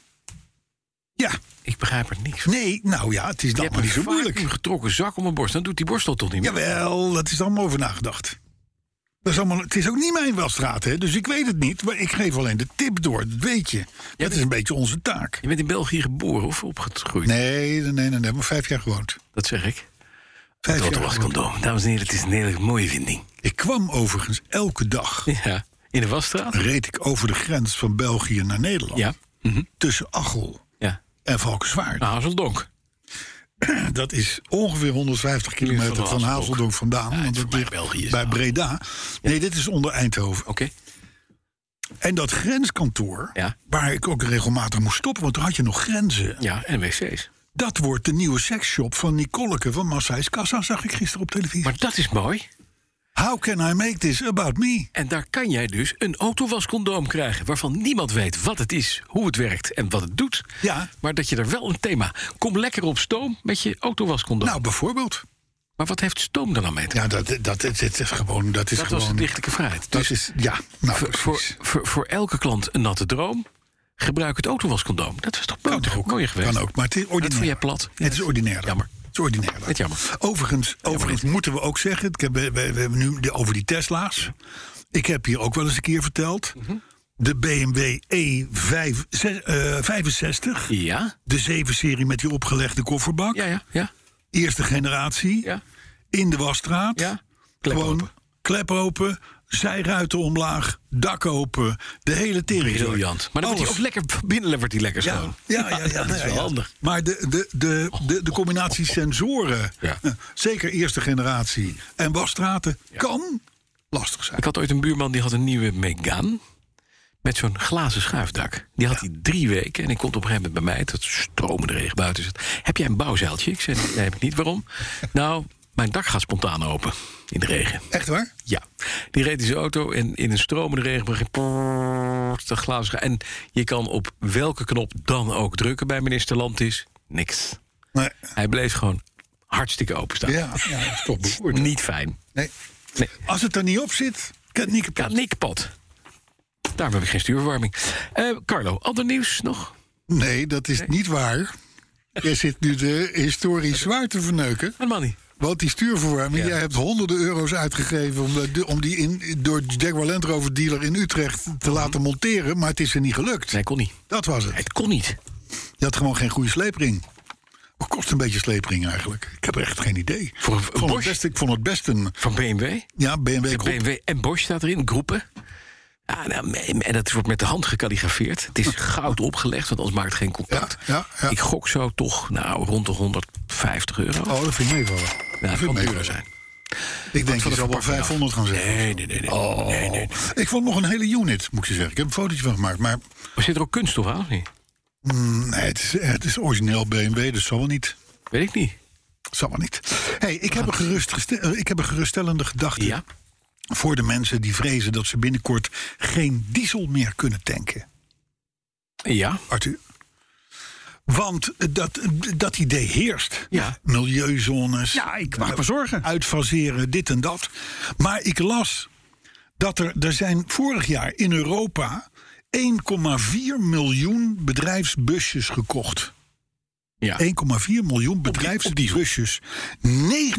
Ja. Ik begrijp er niks van. Nee, nou ja, het is dan maar niet zo moeilijk. Een getrokken zak om een borst, dan doet die borstel toch niet meer? Jawel, dat is allemaal over nagedacht. Dat is allemaal, het is ook niet mijn wasstraat, hè, dus ik weet het niet. Maar ik geef alleen de tip door, dat weet je. Dat is een beetje onze taak. Je bent in België geboren of opgegroeid? Nee, maar 5 jaar gewoond. Dat zeg ik. 5 jaar was condoom. Dames en heren, het is een hele mooie vinding. Ik kwam overigens elke dag. Ja, in de wasstraat? Reed ik over de grens van België naar Nederland. Ja. Tussen Achel en Valkenswaard. Hazeldonk. Dat is ongeveer 150 kilometer van Hazeldonk vandaan. Ja, want dat ligt België bij Breda. Nee, dit is onder Eindhoven. Oké. En dat grenskantoor, Ja. waar ik ook regelmatig moest stoppen, want toen had je nog grenzen. Ja, en wc's. Dat wordt de nieuwe seksshop van Nicoleke van Massais Kassa, zag ik gisteren op televisie. Maar dat is mooi. How can I make this about me? En daar kan jij dus een autowascondoom krijgen, waarvan niemand weet wat het is, hoe het werkt en wat het doet. Ja. Maar dat je er wel een thema... Kom lekker op stoom met je autowascondoom. Nou, bijvoorbeeld. Maar wat heeft stoom dan aan mee te maken? Ja, dat is gewoon... Dat was de dichtelijke vrijheid. Dat Dus is, ja, nou, voor elke klant een natte droom... gebruik het autowascondoom. Dat was toch mooier geweest? Kan ook, maar het is ordinair. Dat vond jij plat? Het is ordinair. Jammer. Het is ordinair. Net jammer. Overigens moeten we ook zeggen... We hebben nu over die Tesla's. Ik heb hier ook wel eens een keer verteld... De BMW E65. Ja? De 7-serie met die opgelegde kofferbak. Ja. Eerste generatie. Ja. In de wasstraat. Ja. Klep open. Klep open. Zijruiten omlaag. Dak open. De hele tering. Briljant. Maar dan wordt hij ook lekker... Binnen wordt hij lekker schoon. Ja, dat is wel handig. Maar de combinatie sensoren... Ja. Zeker eerste generatie... en wasstraten kan lastig zijn. Ik had ooit een buurman die had een nieuwe Megane... met zo'n glazen schuifdak. Die had hij 3 weken. En ik komt op een gegeven moment bij mij... dat stromende regen buiten zit. Heb jij een bouwzeiltje? Ik zei, nee, heb ik niet. Waarom? Nou, mijn dak gaat spontaan open. In de regen. Echt waar? Ja. Die reed in zijn auto en in een stromende regen... begint de glazen... En je kan op welke knop dan ook drukken bij minister Landis. Niks. Nee. Hij bleef gewoon hartstikke openstaan. Ja, dat is toch bevoerd. Niet fijn. Nee. Nee. Als het er niet op zit, kan het niet kapot. Kan niet kapot. Daarom heb ik geen stuurverwarming. Carlo, ander nieuws nog? Nee, dat is niet waar. Jij zit nu de historisch zwaar te verneuken. Wat man niet? Want die stuurverwarming, jij hebt honderden euro's uitgegeven... om die door de Jaguar Land Rover dealer in Utrecht te laten monteren... maar het is er niet gelukt. Nee, kon niet. Dat was het. Het kon niet. Je had gewoon geen goede sleepring. Wat kost een beetje sleepring eigenlijk? Ik heb echt geen idee. Voor een Bosch? Ik vond het best een... Van BMW? Ja, BMW. BMW en Bosch staat erin, groepen. Ja, nou, en dat wordt met de hand gekalligrafeerd. Het is goud opgelegd, want anders maakt het geen contact. Ja. Ik gok zo toch rond de €150. Oh, dat vind ik meevallen. Ja, dat kan duurder zijn. Ik denk dat je zal wel 500 gaan zeggen. Nee. Oh. Nee. Ik vond nog een hele unit, moet je zeggen. Ik heb een fotootje van gemaakt. Maar Zit er ook kunststof aan of niet? nee, het is origineel BMW, dus zal wel niet. Weet ik niet. Zal wel niet. Hey, ik heb een geruststellende gedachte. Ja? Voor de mensen die vrezen dat ze binnenkort geen diesel meer kunnen tanken. Ja? Arthur? Want dat idee heerst. Ja. Milieuzones. Ja, ik maak me zorgen. Uitfaseren, dit en dat. Maar ik las dat er zijn vorig jaar in Europa 1,4 miljoen bedrijfsbusjes gekocht. Ja. 1,4 miljoen bedrijfsbusjes. 90%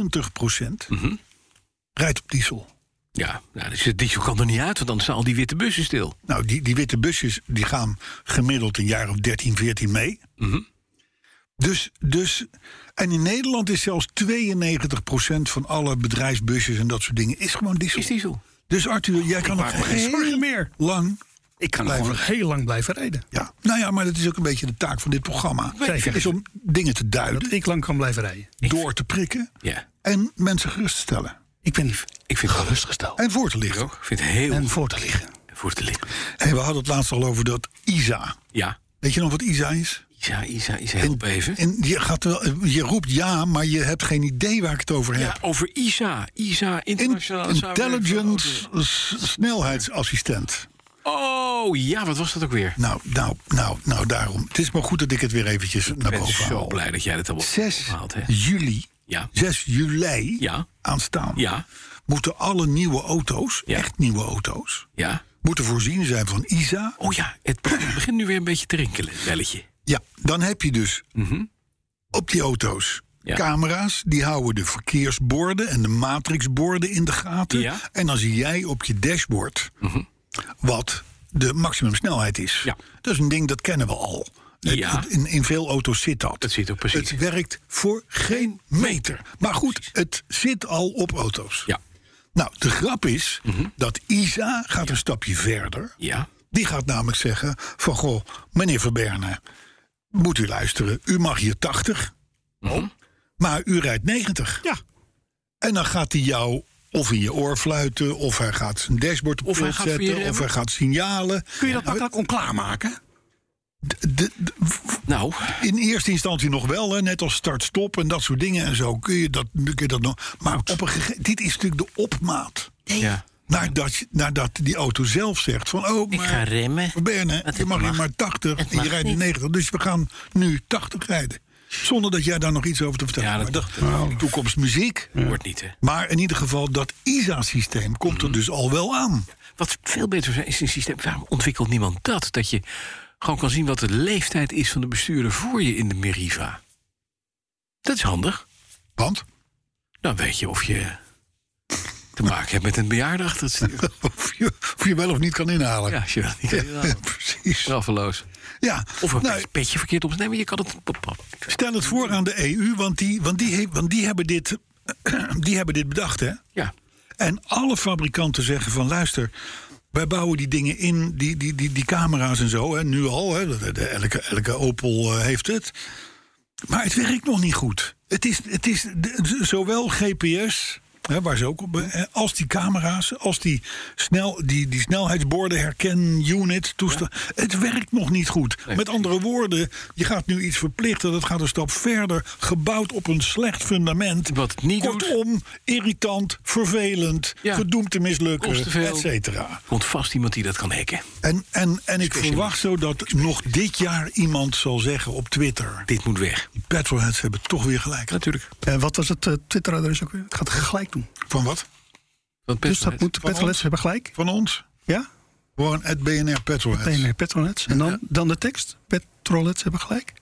rijdt op diesel. Ja, dus de diesel kan er niet uit, want dan staan al die witte bussen stil. Nou, die witte busjes die gaan gemiddeld een jaar of 13, 14 mee. Dus, en in Nederland is zelfs 92% van alle bedrijfsbusjes en dat soort dingen is gewoon diesel. Is diesel. Dus Arthur, jij kan nog maak me geen zorgen meer. lang. Ik kan blijven gewoon heel lang blijven rijden. Ja, nou ja, maar dat is ook een beetje de taak van dit programma. Zeker. Is om dingen te duiden, Dat ik lang kan blijven rijden. door te prikken Ja. en mensen gerust te stellen. Ik ben Ik vind het gerustgesteld. En voor te Ik lichten. ook. Ik vind het heel En voor te liggen. voor te liggen. Hey, we hadden het laatst al over dat ISA. Ja. Weet je nog wat ISA is? Isa, help even. En je roept ja, maar je hebt geen idee waar ik het over heb. Ja, over ISA. ISA, internationale Intelligence snelheidsassistent. Oh, ja, wat was dat ook weer? Nou, daarom. Het is maar goed dat ik het weer eventjes naar Ik ben boven zo haal. blij dat jij dat allemaal 6 haalt, hè? juli, Ja. 6 juli Ja. aanstaan. Ja. Moeten alle nieuwe auto's, Ja. echt nieuwe auto's, Ja. moeten voorzien zijn van ISA. Oh ja, het begint nu weer een beetje te rinkelen, het belletje. Ja, dan heb je dus op die auto's Ja. camera's. Die houden de verkeersborden en de matrixborden in de gaten. Ja. En dan zie jij op je dashboard wat de maximumsnelheid is. Ja. Dat is een ding, dat kennen we al. Ja. In veel auto's zit dat. Dat zit ook precies. Het werkt voor geen meter. Maar goed, het zit al op auto's. Ja. Nou, de grap is dat ISA gaat een stapje verder. Ja. Die gaat namelijk zeggen van, goh, meneer Verberne, moet u luisteren. U mag hier 80, maar u rijdt 90. Ja. En dan gaat hij jou of in je oor fluiten, of hij gaat zijn dashboard op Of hij tilt gaat voor je zetten, of remmen. hij gaat signalen. Kun je dat makkelijk onklaarmaken? Nou, In eerste instantie nog wel, hè, net als start-stop en dat soort dingen en zo. Kun je dat nog. Maar op dit is natuurlijk de opmaat. ja. Nadat die auto zelf zegt van, oh, Ik ga remmen. Verberne, Het je mag mag. hier maar 80 Het en je mag rijdt niet. 90. Dus we gaan nu 80 rijden. Zonder dat jij daar nog iets over te vertellen Ja, hebt. dat Maar dacht ik. toekomstmuziek. Wordt niet, hè? Maar in ieder geval, dat ISA-systeem komt er dus al wel aan. Wat veel beter is een systeem. Waarom ontwikkelt niemand dat? Dat je gewoon kan zien wat de leeftijd is van de bestuurder voor je in de Meriva. Dat is handig. Want? Dan weet je of je te maken hebt met een bejaarde achter het stuur. Of je wel of niet kan inhalen. Ja, als je dat niet kan Ja, inhalen. precies. Straffeloos. Ja, Of een nou, petje verkeerd opnemen. Je kan het... stel het voor aan de EU, want die hebben dit bedacht, hè? Ja. En alle fabrikanten zeggen van, luister, wij bouwen die dingen in, die camera's en zo, hè, nu al. Hè, elke Opel heeft het. Maar het werkt nog niet goed. Het is zowel GPS, hè, waar ze ook op, als die camera's, als die snelheidsborden, herken-unit, toestel. Het werkt nog niet goed. Nee. Met andere woorden, je gaat nu iets verplichten, dat gaat een stap verder, gebouwd op een slecht fundament. Wat het niet doet. Kortom, irritant, vervelend, Ja. gedoemd te mislukken, Kost te veel. et cetera. Komt vast iemand die dat kan hacken. En ik verwacht zo dat nog dit jaar iemand zal zeggen op Twitter, Dit moet weg. petrolheads hebben toch weer gelijk. Natuurlijk. Wat was het Twitter-adres ook weer? Het gaat gelijk doen. Van wat? Want Dus dat moet Petrolheads hebben gelijk. Van ons? Ja? Gewoon het BNR Petrolheads. BNR Petrolheads. En dan de tekst. Petrolheads hebben gelijk.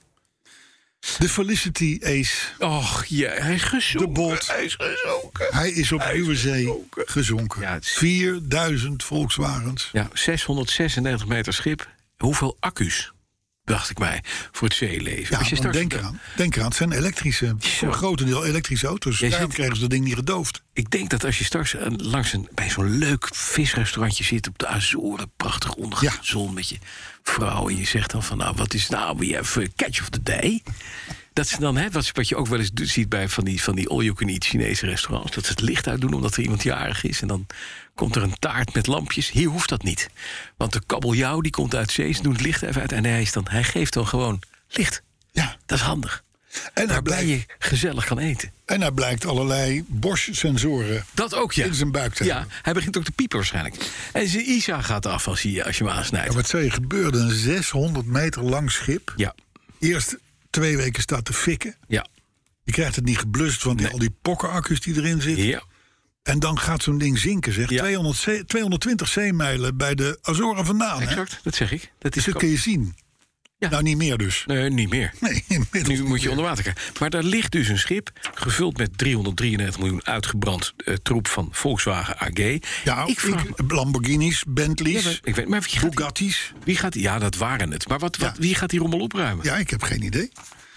De Felicity Ace, Och, ja, hij is gezonken. de Bolt. Hij is gezonken. Hij is op Nieuwe Zee gezonken. Ja, het is- 4000 Volkswagens. Ja, 696 meter schip. Hoeveel accu's, dacht ik mij, voor het zeeleven. Ja, Als je want straks- denk eraan, het zijn elektrische, voor een grotendeel elektrische auto's. Jij Daarom zit- krijgen ze dat ding niet gedoofd. Ik denk dat als je straks bij zo'n leuk visrestaurantje zit op de Azoren, prachtig ondergaande Ja. zon met je vrouw, en je zegt dan van, nou, wat is nou weer catch of the day? Dat ze dan, hè, wat je ook wel eens ziet bij van die all-you-can-eat Chinese restaurants, dat ze het licht uitdoen omdat er iemand jarig is. En dan komt er een taart met lampjes. Hier hoeft dat niet. Want de kabeljauw die komt uit zee, ze doen het licht even uit en hij geeft dan gewoon licht. Ja. Dat is handig. En Waarbij je gezellig kan eten. hij blijkt allerlei Bosch-sensoren Dat ook, ja. in zijn buik te Ja, hebben. hij begint ook te piepen waarschijnlijk. En zijn ISA gaat af als je hem aansnijdt. Ja, wat zou je gebeuren? Een 600 meter lang schip. Ja, Eerst 2 weken staat te fikken. ja, Je krijgt het niet geblust van al die pokkenaccu's die erin zitten. ja. En dan gaat zo'n ding zinken, zeg. Ja. 220 zeemijlen bij de Azoren vandaan. Hè? Exact, dat zeg ik. Dat Dus is dat kun je zien. Ja. Nou, niet meer dus. Nee, niet meer. Nee, inmiddels Nu niet moet je meer. onder water kijken. Maar daar ligt dus een schip, gevuld met 393 miljoen uitgebrand troep van Volkswagen AG. Ja, ik vraag me- Lamborghinis, Bentleys, Ja, ik weet, maar Bugatti's. wie gaat... Ja, dat waren het. Maar Ja. wie gaat die rommel opruimen? Ja, ik heb geen idee.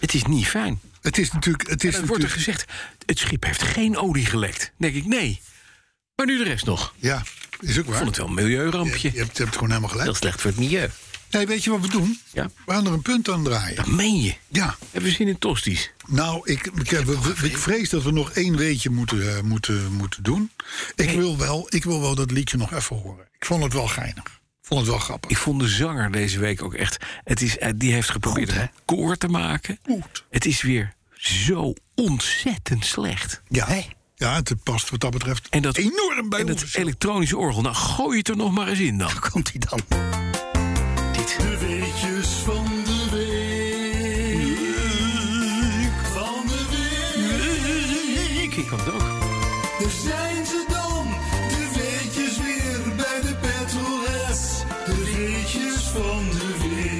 Het is niet fijn. Het is natuurlijk... En dan wordt er gezegd, het schip heeft geen olie gelekt. Dan denk ik, nee. Maar nu de rest nog. Ja, is ook waar. Ik vond het wel een milieurampje. Je hebt gewoon helemaal gelijk. Heel slecht voor het milieu. Nee, weet je wat we doen? Ja. We gaan er een punt aan draaien. Dat meen je. Ja. Hebben we zin in tosties? Nou, ik vrees dat we nog 1 weetje moeten doen. Ik wil wel dat liedje nog even horen. Ik vond het wel geinig. Ik vond het wel grappig. Ik vond de zanger deze week ook echt... Die heeft geprobeerd Goed, hè? een koor te maken. Goed. Het is weer zo ontzettend slecht. Ja. Ja, het past wat dat betreft En dat, enorm bij en ons. dat elektronische orgel, nou gooi het er nog maar eens in dan. Komt hij dan? Dit. De weetjes van de week. Van de week. Ik kan het ook. Daar zijn ze dan. De weetjes weer bij de Petrolheads. De weetjes van de week.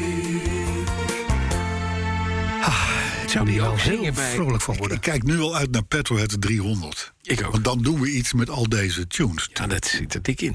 Zou die ook heel zingen bij... vrolijk van worden. Ik kijk nu al uit naar Petrolheads 300. Ik ook. Want dan doen we iets met al deze tunes. Ja, dat zit er dik in.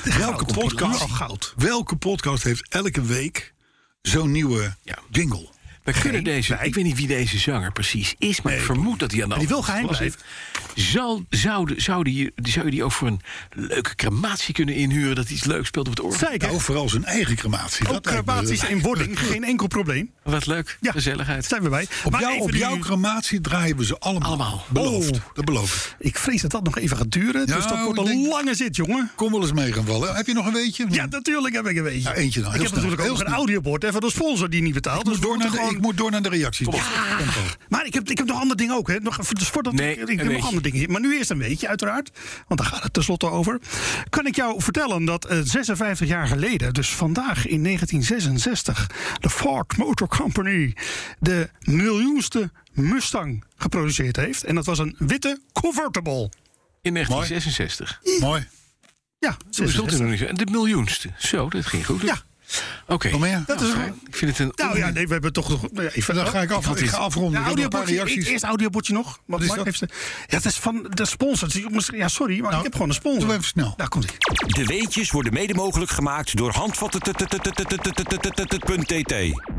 Welke podcast heeft elke week zo'n nieuwe jingle? We kunnen deze... Ik weet niet wie deze zanger precies is, maar ik vermoed dat hij aan de die wil andere geheim kant blijven. Zou je die ook voor een leuke crematie kunnen inhuren... dat hij iets leuks speelt op het orgel? Zeker. Nou, vooral zijn eigen crematie. Ook crematies in wording, geen enkel probleem. Wat leuk, Ja, gezelligheid. zijn we bij. Op jouw crematie draaien we ze allemaal. Beloofd. Oh. Dat beloof ik. Ik vrees dat dat nog even gaat duren. Ja, Dus dat wordt ik een denk- lange zit, jongen. Kom wel eens mee gaan vallen. Heb je nog een weetje? Ja, natuurlijk heb ik een beetje. Nou, eentje dan. Ik heb natuurlijk ook nog een audiobord van de sponsor die niet betaalt. Dus Ik moet door naar de reacties. Maar ik heb nog andere dingen ook. Hè. Dus voordat Nee, ik een heb nog weetje. andere dingen. Maar nu eerst een weetje, uiteraard. Want daar gaat het tenslotte over. Kan ik jou vertellen dat 56 jaar geleden, dus vandaag in 1966... de Ford Motor Company de miljoenste Mustang geproduceerd heeft. En dat was een witte convertible. In 1966. Mooi. Ja, Toen stond er 66. nog niet zo. De miljoenste. Zo, dat ging goed. Ja. Oké. Nog meer? Dat is Fijn. Ik vind het een... Nou ja, nee, we hebben toch nog... Even, Dan ga ik afronden. Ja, Ik heb nog een paar audiobordje, reacties. eerst audiobordje nog. Wat is Mark dat? heeft ja, dat is van de sponsor. Ja, sorry, maar ik heb gewoon een sponsor. doe even snel. Daar komt hij. De weetjes worden mede mogelijk gemaakt door handvatten.tt.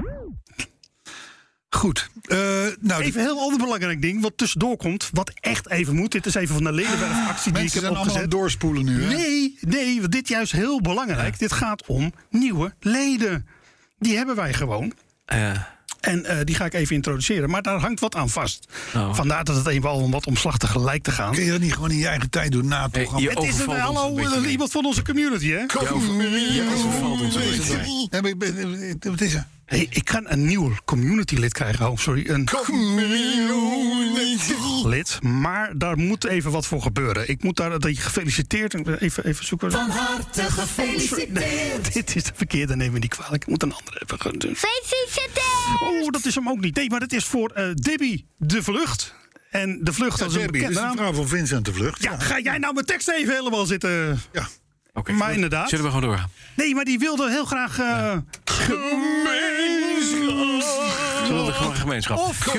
Goed. Nou, Even een heel ander belangrijk ding, wat tussendoor komt, wat echt even moet. Dit is even van de ledenwerfactie die ik mensen heb zijn allemaal aan het opgezet. doorspoelen nu. Hè? Nee, want dit juist heel belangrijk. Dit gaat om nieuwe leden. Die hebben wij gewoon. En die ga ik even introduceren. Maar daar hangt wat aan vast. Oh. Vandaar dat het even al om wat omslachtig lijkt te gaan. Kun je dat niet gewoon in je eigen tijd doen na het programma? je Het is een, overvalt ons hallo, een beetje mee. iemand van onze community, hè? Je overvalt ons een beetje mee. Ja, maar wat is er? Hey, ik kan een nieuw community-lid krijgen. Oh, sorry, een lid. Maar daar moet even wat voor gebeuren. Ik moet daar dat je gefeliciteerd. Even zoeken. Van harte gefeliciteerd. Nee, dit is de verkeerde. Neem me niet kwalijk. Ik moet een andere even gaan doen. Feliciteerd. Oh, dat is hem ook niet. Nee, maar dat is voor Debbie de Vlucht. En de Vlucht, dat is een Debbie, dat is bekende de naam. vrouw van Vincent de Vlucht. Ja, ga jij nou mijn tekst even helemaal zitten? Ja. Oké. Maar inderdaad. Zullen we gewoon doorgaan? Nee, maar die wilde heel graag... Ze wilden gewoon gemeenschap. Of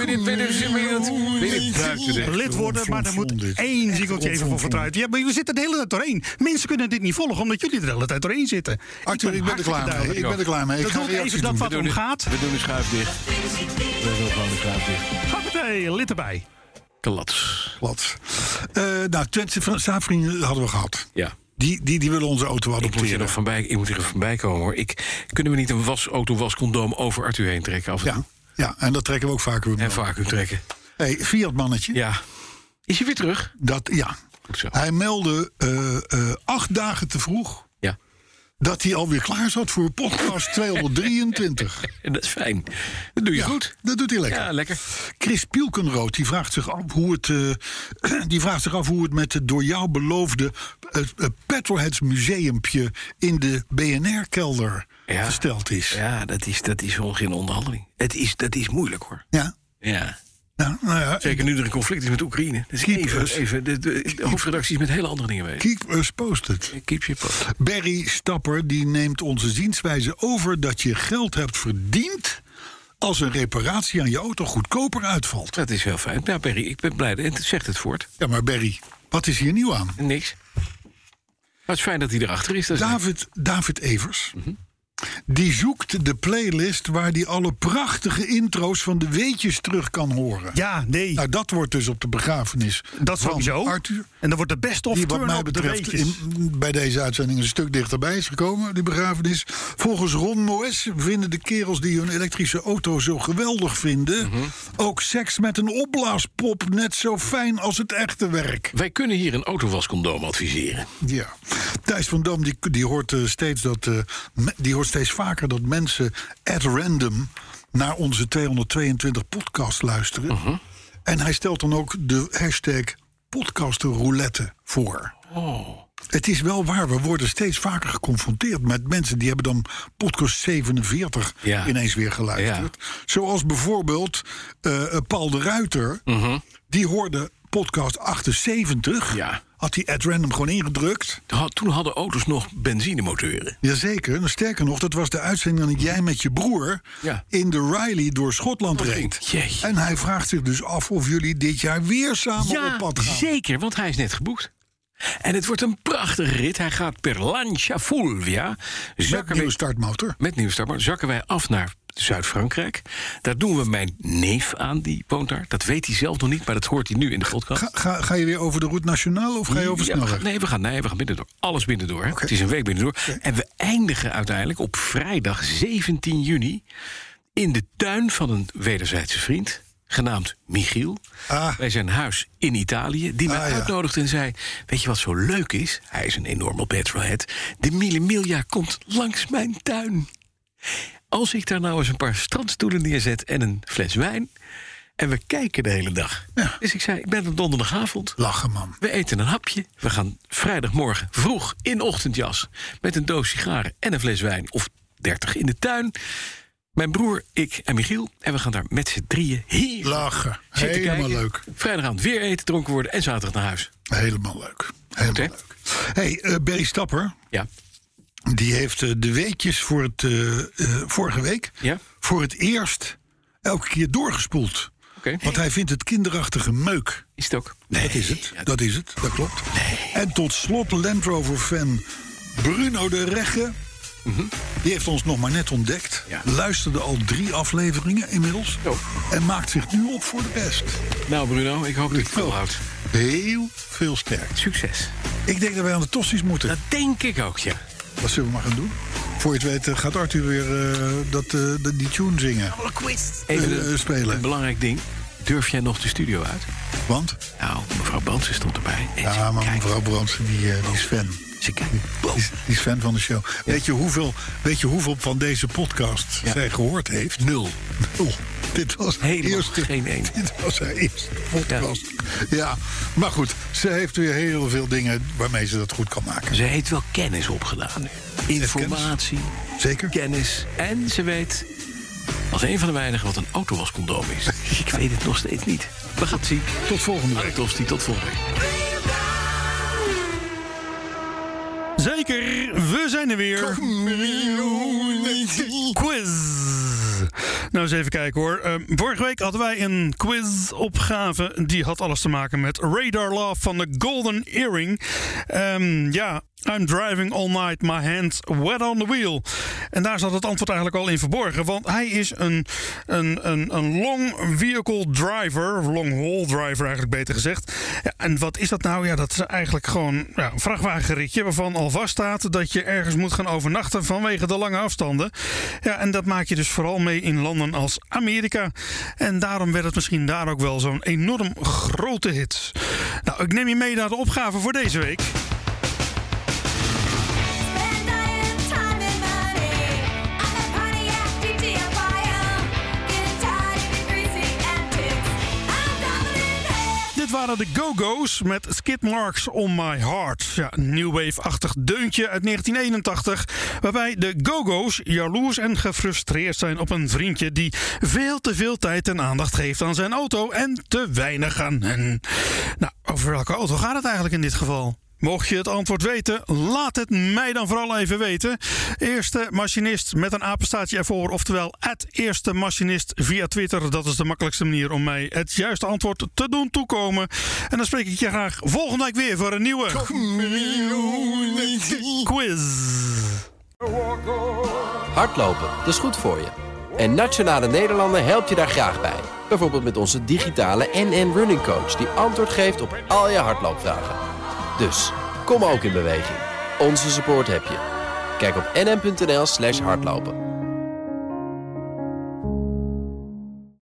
lid worden, maar daar moet één ziekeltje even voor vertrouwd. Ja, maar jullie zitten de hele tijd doorheen. Mensen kunnen dit niet volgen, omdat jullie er de hele tijd doorheen zitten. Arthur, ik ben er klaar mee. Ik ben er klaar mee. Ik Dat ga doe ik reacties even dat doen. wat om gaat. We doen de schuif dicht. We doen gewoon de schuif dicht. Hoppatee, lid erbij. Klats. Plat. Nou, Twente Saafvrienden hadden we gehad. Ja. Die willen onze auto Ik moet adopteren. er nog voorbij komen hoor. Kunnen we niet een wascondoom over Arthur heen trekken af en toe? Ja, en dat trekken we ook vaker. En vacuüm trekken. Hey, Fiat mannetje. Ja. Is hij weer terug? Ja. Goed zo. Hij meldde 8 dagen te vroeg Ja. dat hij alweer klaar zat voor podcast 223. En dat is fijn. Dat doe je Ja, goed. dat doet hij lekker. Ja, lekker. Chris Pielkenrood die vraagt zich af hoe het met het door jou beloofde Petrolheads museumpje in de BNR-kelder Ja. gesteld is. Ja, dat is gewoon geen onderhandeling. Dat is moeilijk hoor. Ja. Ja. Nou ja, Zeker nu er een conflict is met Oekraïne. Dus Keep us. de hoofdredactie is met hele andere dingen bezig. keep us posted. Keep je post. Barry Stapper die neemt onze zienswijze over dat je geld hebt verdiend als een reparatie aan je auto goedkoper uitvalt. Dat is heel fijn. Ja, Perry, ik ben blij. En zegt het voort. Ja, maar Barry, wat is hier nieuw aan? Niks. Maar het is fijn dat hij erachter is. Dat is David Evers. die zoekt de playlist waar die alle prachtige intro's van de weetjes terug kan horen. Ja, nee. Nou, dat wordt dus op de begrafenis Dat van sowieso. Arthur. En dan wordt de best of Die wat turn mij op de betreft weetjes. bij deze uitzending een stuk dichterbij is gekomen, die begrafenis. Volgens Ron Moes vinden de kerels die hun elektrische auto zo geweldig vinden ook seks met een opblaaspop net zo fijn als het echte werk. Wij kunnen hier een autowascondoom adviseren. Ja. Thijs van Dam die hoort steeds vaker dat mensen at random naar onze 222 podcast luisteren. En hij stelt dan ook de hashtag podcastenroulette voor. Het is wel waar, we worden steeds vaker geconfronteerd met mensen die hebben dan podcast 47 ineens weer geluisterd. Ja. Zoals bijvoorbeeld Paul de Ruiter, die hoorde podcast 78. Ja. Had hij at random gewoon ingedrukt. Toen hadden auto's nog benzinemotoren. Jazeker. Sterker nog, dat was de uitzending dat jij met je broer in de Riley door Schotland reed. En hij vraagt zich dus af of jullie dit jaar weer samen op pad gaan. Zeker, want hij is net geboekt. En het wordt een prachtige rit. Hij gaat per Lancia Fulvia. Met nieuwe startmotor. Met nieuwe startmotor. Zakken wij af naar Zuid-Frankrijk. Daar doen we mijn neef aan, die woont daar. Dat weet hij zelf nog niet, maar dat hoort hij nu in de podcast. Ga je weer over de Route Nationale of ga je over snelweg? Nee, we gaan binnendoor. Alles binnendoor. Okay. Het is een week binnendoor. Okay. En we eindigen uiteindelijk op vrijdag 17 juni... in de tuin van een wederzijdse vriend, genaamd Michiel, bij zijn huis in Italië, die mij uitnodigde en zei, weet je wat zo leuk is? Hij is een enorme petrolhead. De Mille Miglia komt langs mijn tuin. Als ik daar nou eens een paar strandstoelen neerzet en een fles wijn, en we kijken de hele dag. Ja. Dus ik zei, ik ben op donderdagavond. Lachen, man. We eten een hapje. We gaan vrijdagmorgen vroeg in ochtendjas met een doos sigaren en een fles wijn of 30 in de tuin. Mijn broer, ik en Michiel. En we gaan daar met z'n drieën hier lachen. Helemaal kijken. Leuk. Vrijdagavond weer eten, dronken worden en zaterdag naar huis. Helemaal leuk. Helemaal leuk. Hey, Berry Stapper. Ja. Die heeft de weetjes voor het vorige week voor het eerst elke keer doorgespoeld. Okay. Want hij vindt het kinderachtige meuk. Is het ook? Nee, dat is het. Ja, dat is het. Dat klopt. Nee. En tot slot Land Rover-fan Bruno de Regge. Die heeft ons nog maar net ontdekt. Ja. Luisterde al 3 afleveringen inmiddels. En maakt zich nu op voor de rest. Nou Bruno, ik hoop dat je het volhoudt. Heel veel sterk. Succes. Ik denk dat wij aan de tossies moeten. Dat denk ik ook, ja. Wat zullen we maar gaan doen? Voor je het weet gaat Arthur weer die tune zingen. Even spelen. Een belangrijk ding. Durf jij nog de studio uit? Want? Nou, mevrouw Brandsen stond erbij. Ja, maar mevrouw Brandsen die is fan. Die is fan van de show. Ja. Weet je hoeveel van deze podcast zij gehoord heeft? 0. Dit was geen 1. Dit was haar eerste podcast. Ja, maar goed, ze heeft weer heel veel dingen waarmee ze dat goed kan maken. Ze heeft wel kennis opgedaan. Informatie. Zeker. Kennis. En ze weet als een van de weinigen wat een autowascondoom is. Ik weet het nog steeds niet. We gaan het zien. Tot volgende week. Tot volgende week. Zeker, we zijn er weer. Quiz. Nou, eens even kijken hoor. Vorige week hadden wij een quizopgave. Die had alles te maken met Radar Love van de Golden Earring. I'm driving all night, my hands wet on the wheel. En daar zat het antwoord eigenlijk al in verborgen. Want hij is een long vehicle driver. Long haul driver eigenlijk beter gezegd. Ja, en wat is dat nou? Ja, dat is eigenlijk gewoon een vrachtwagenritje waarvan al vaststaat dat je ergens moet gaan overnachten vanwege de lange afstanden. Ja, en dat maak je dus vooral mee in landen als Amerika. En daarom werd het misschien daar ook wel zo'n enorm grote hit. Nou, ik neem je mee naar de opgave voor deze week. Dit waren de Go-Go's met Skid Marks on My Heart. Ja, een new wave-achtig deuntje uit 1981... waarbij de Go-Go's jaloers en gefrustreerd zijn op een vriendje... die veel te veel tijd en aandacht geeft aan zijn auto... en te weinig aan hen. Nou, over welke auto gaat het eigenlijk in dit geval? Mocht je het antwoord weten, laat het mij dan vooral even weten. Eerste machinist met een apenstaartje ervoor, oftewel @eerste machinist via Twitter. Dat is de makkelijkste manier om mij het juiste antwoord te doen toekomen. En dan spreek ik je graag volgende week weer voor een nieuwe quiz. Hardlopen, dat is goed voor je. En Nationale Nederlanden helpt je daar graag bij. Bijvoorbeeld met onze digitale NN Running Coach... die antwoord geeft op al je hardloopvragen. Dus, kom ook in beweging. Onze support heb je. Kijk op nn.nl/hardlopen.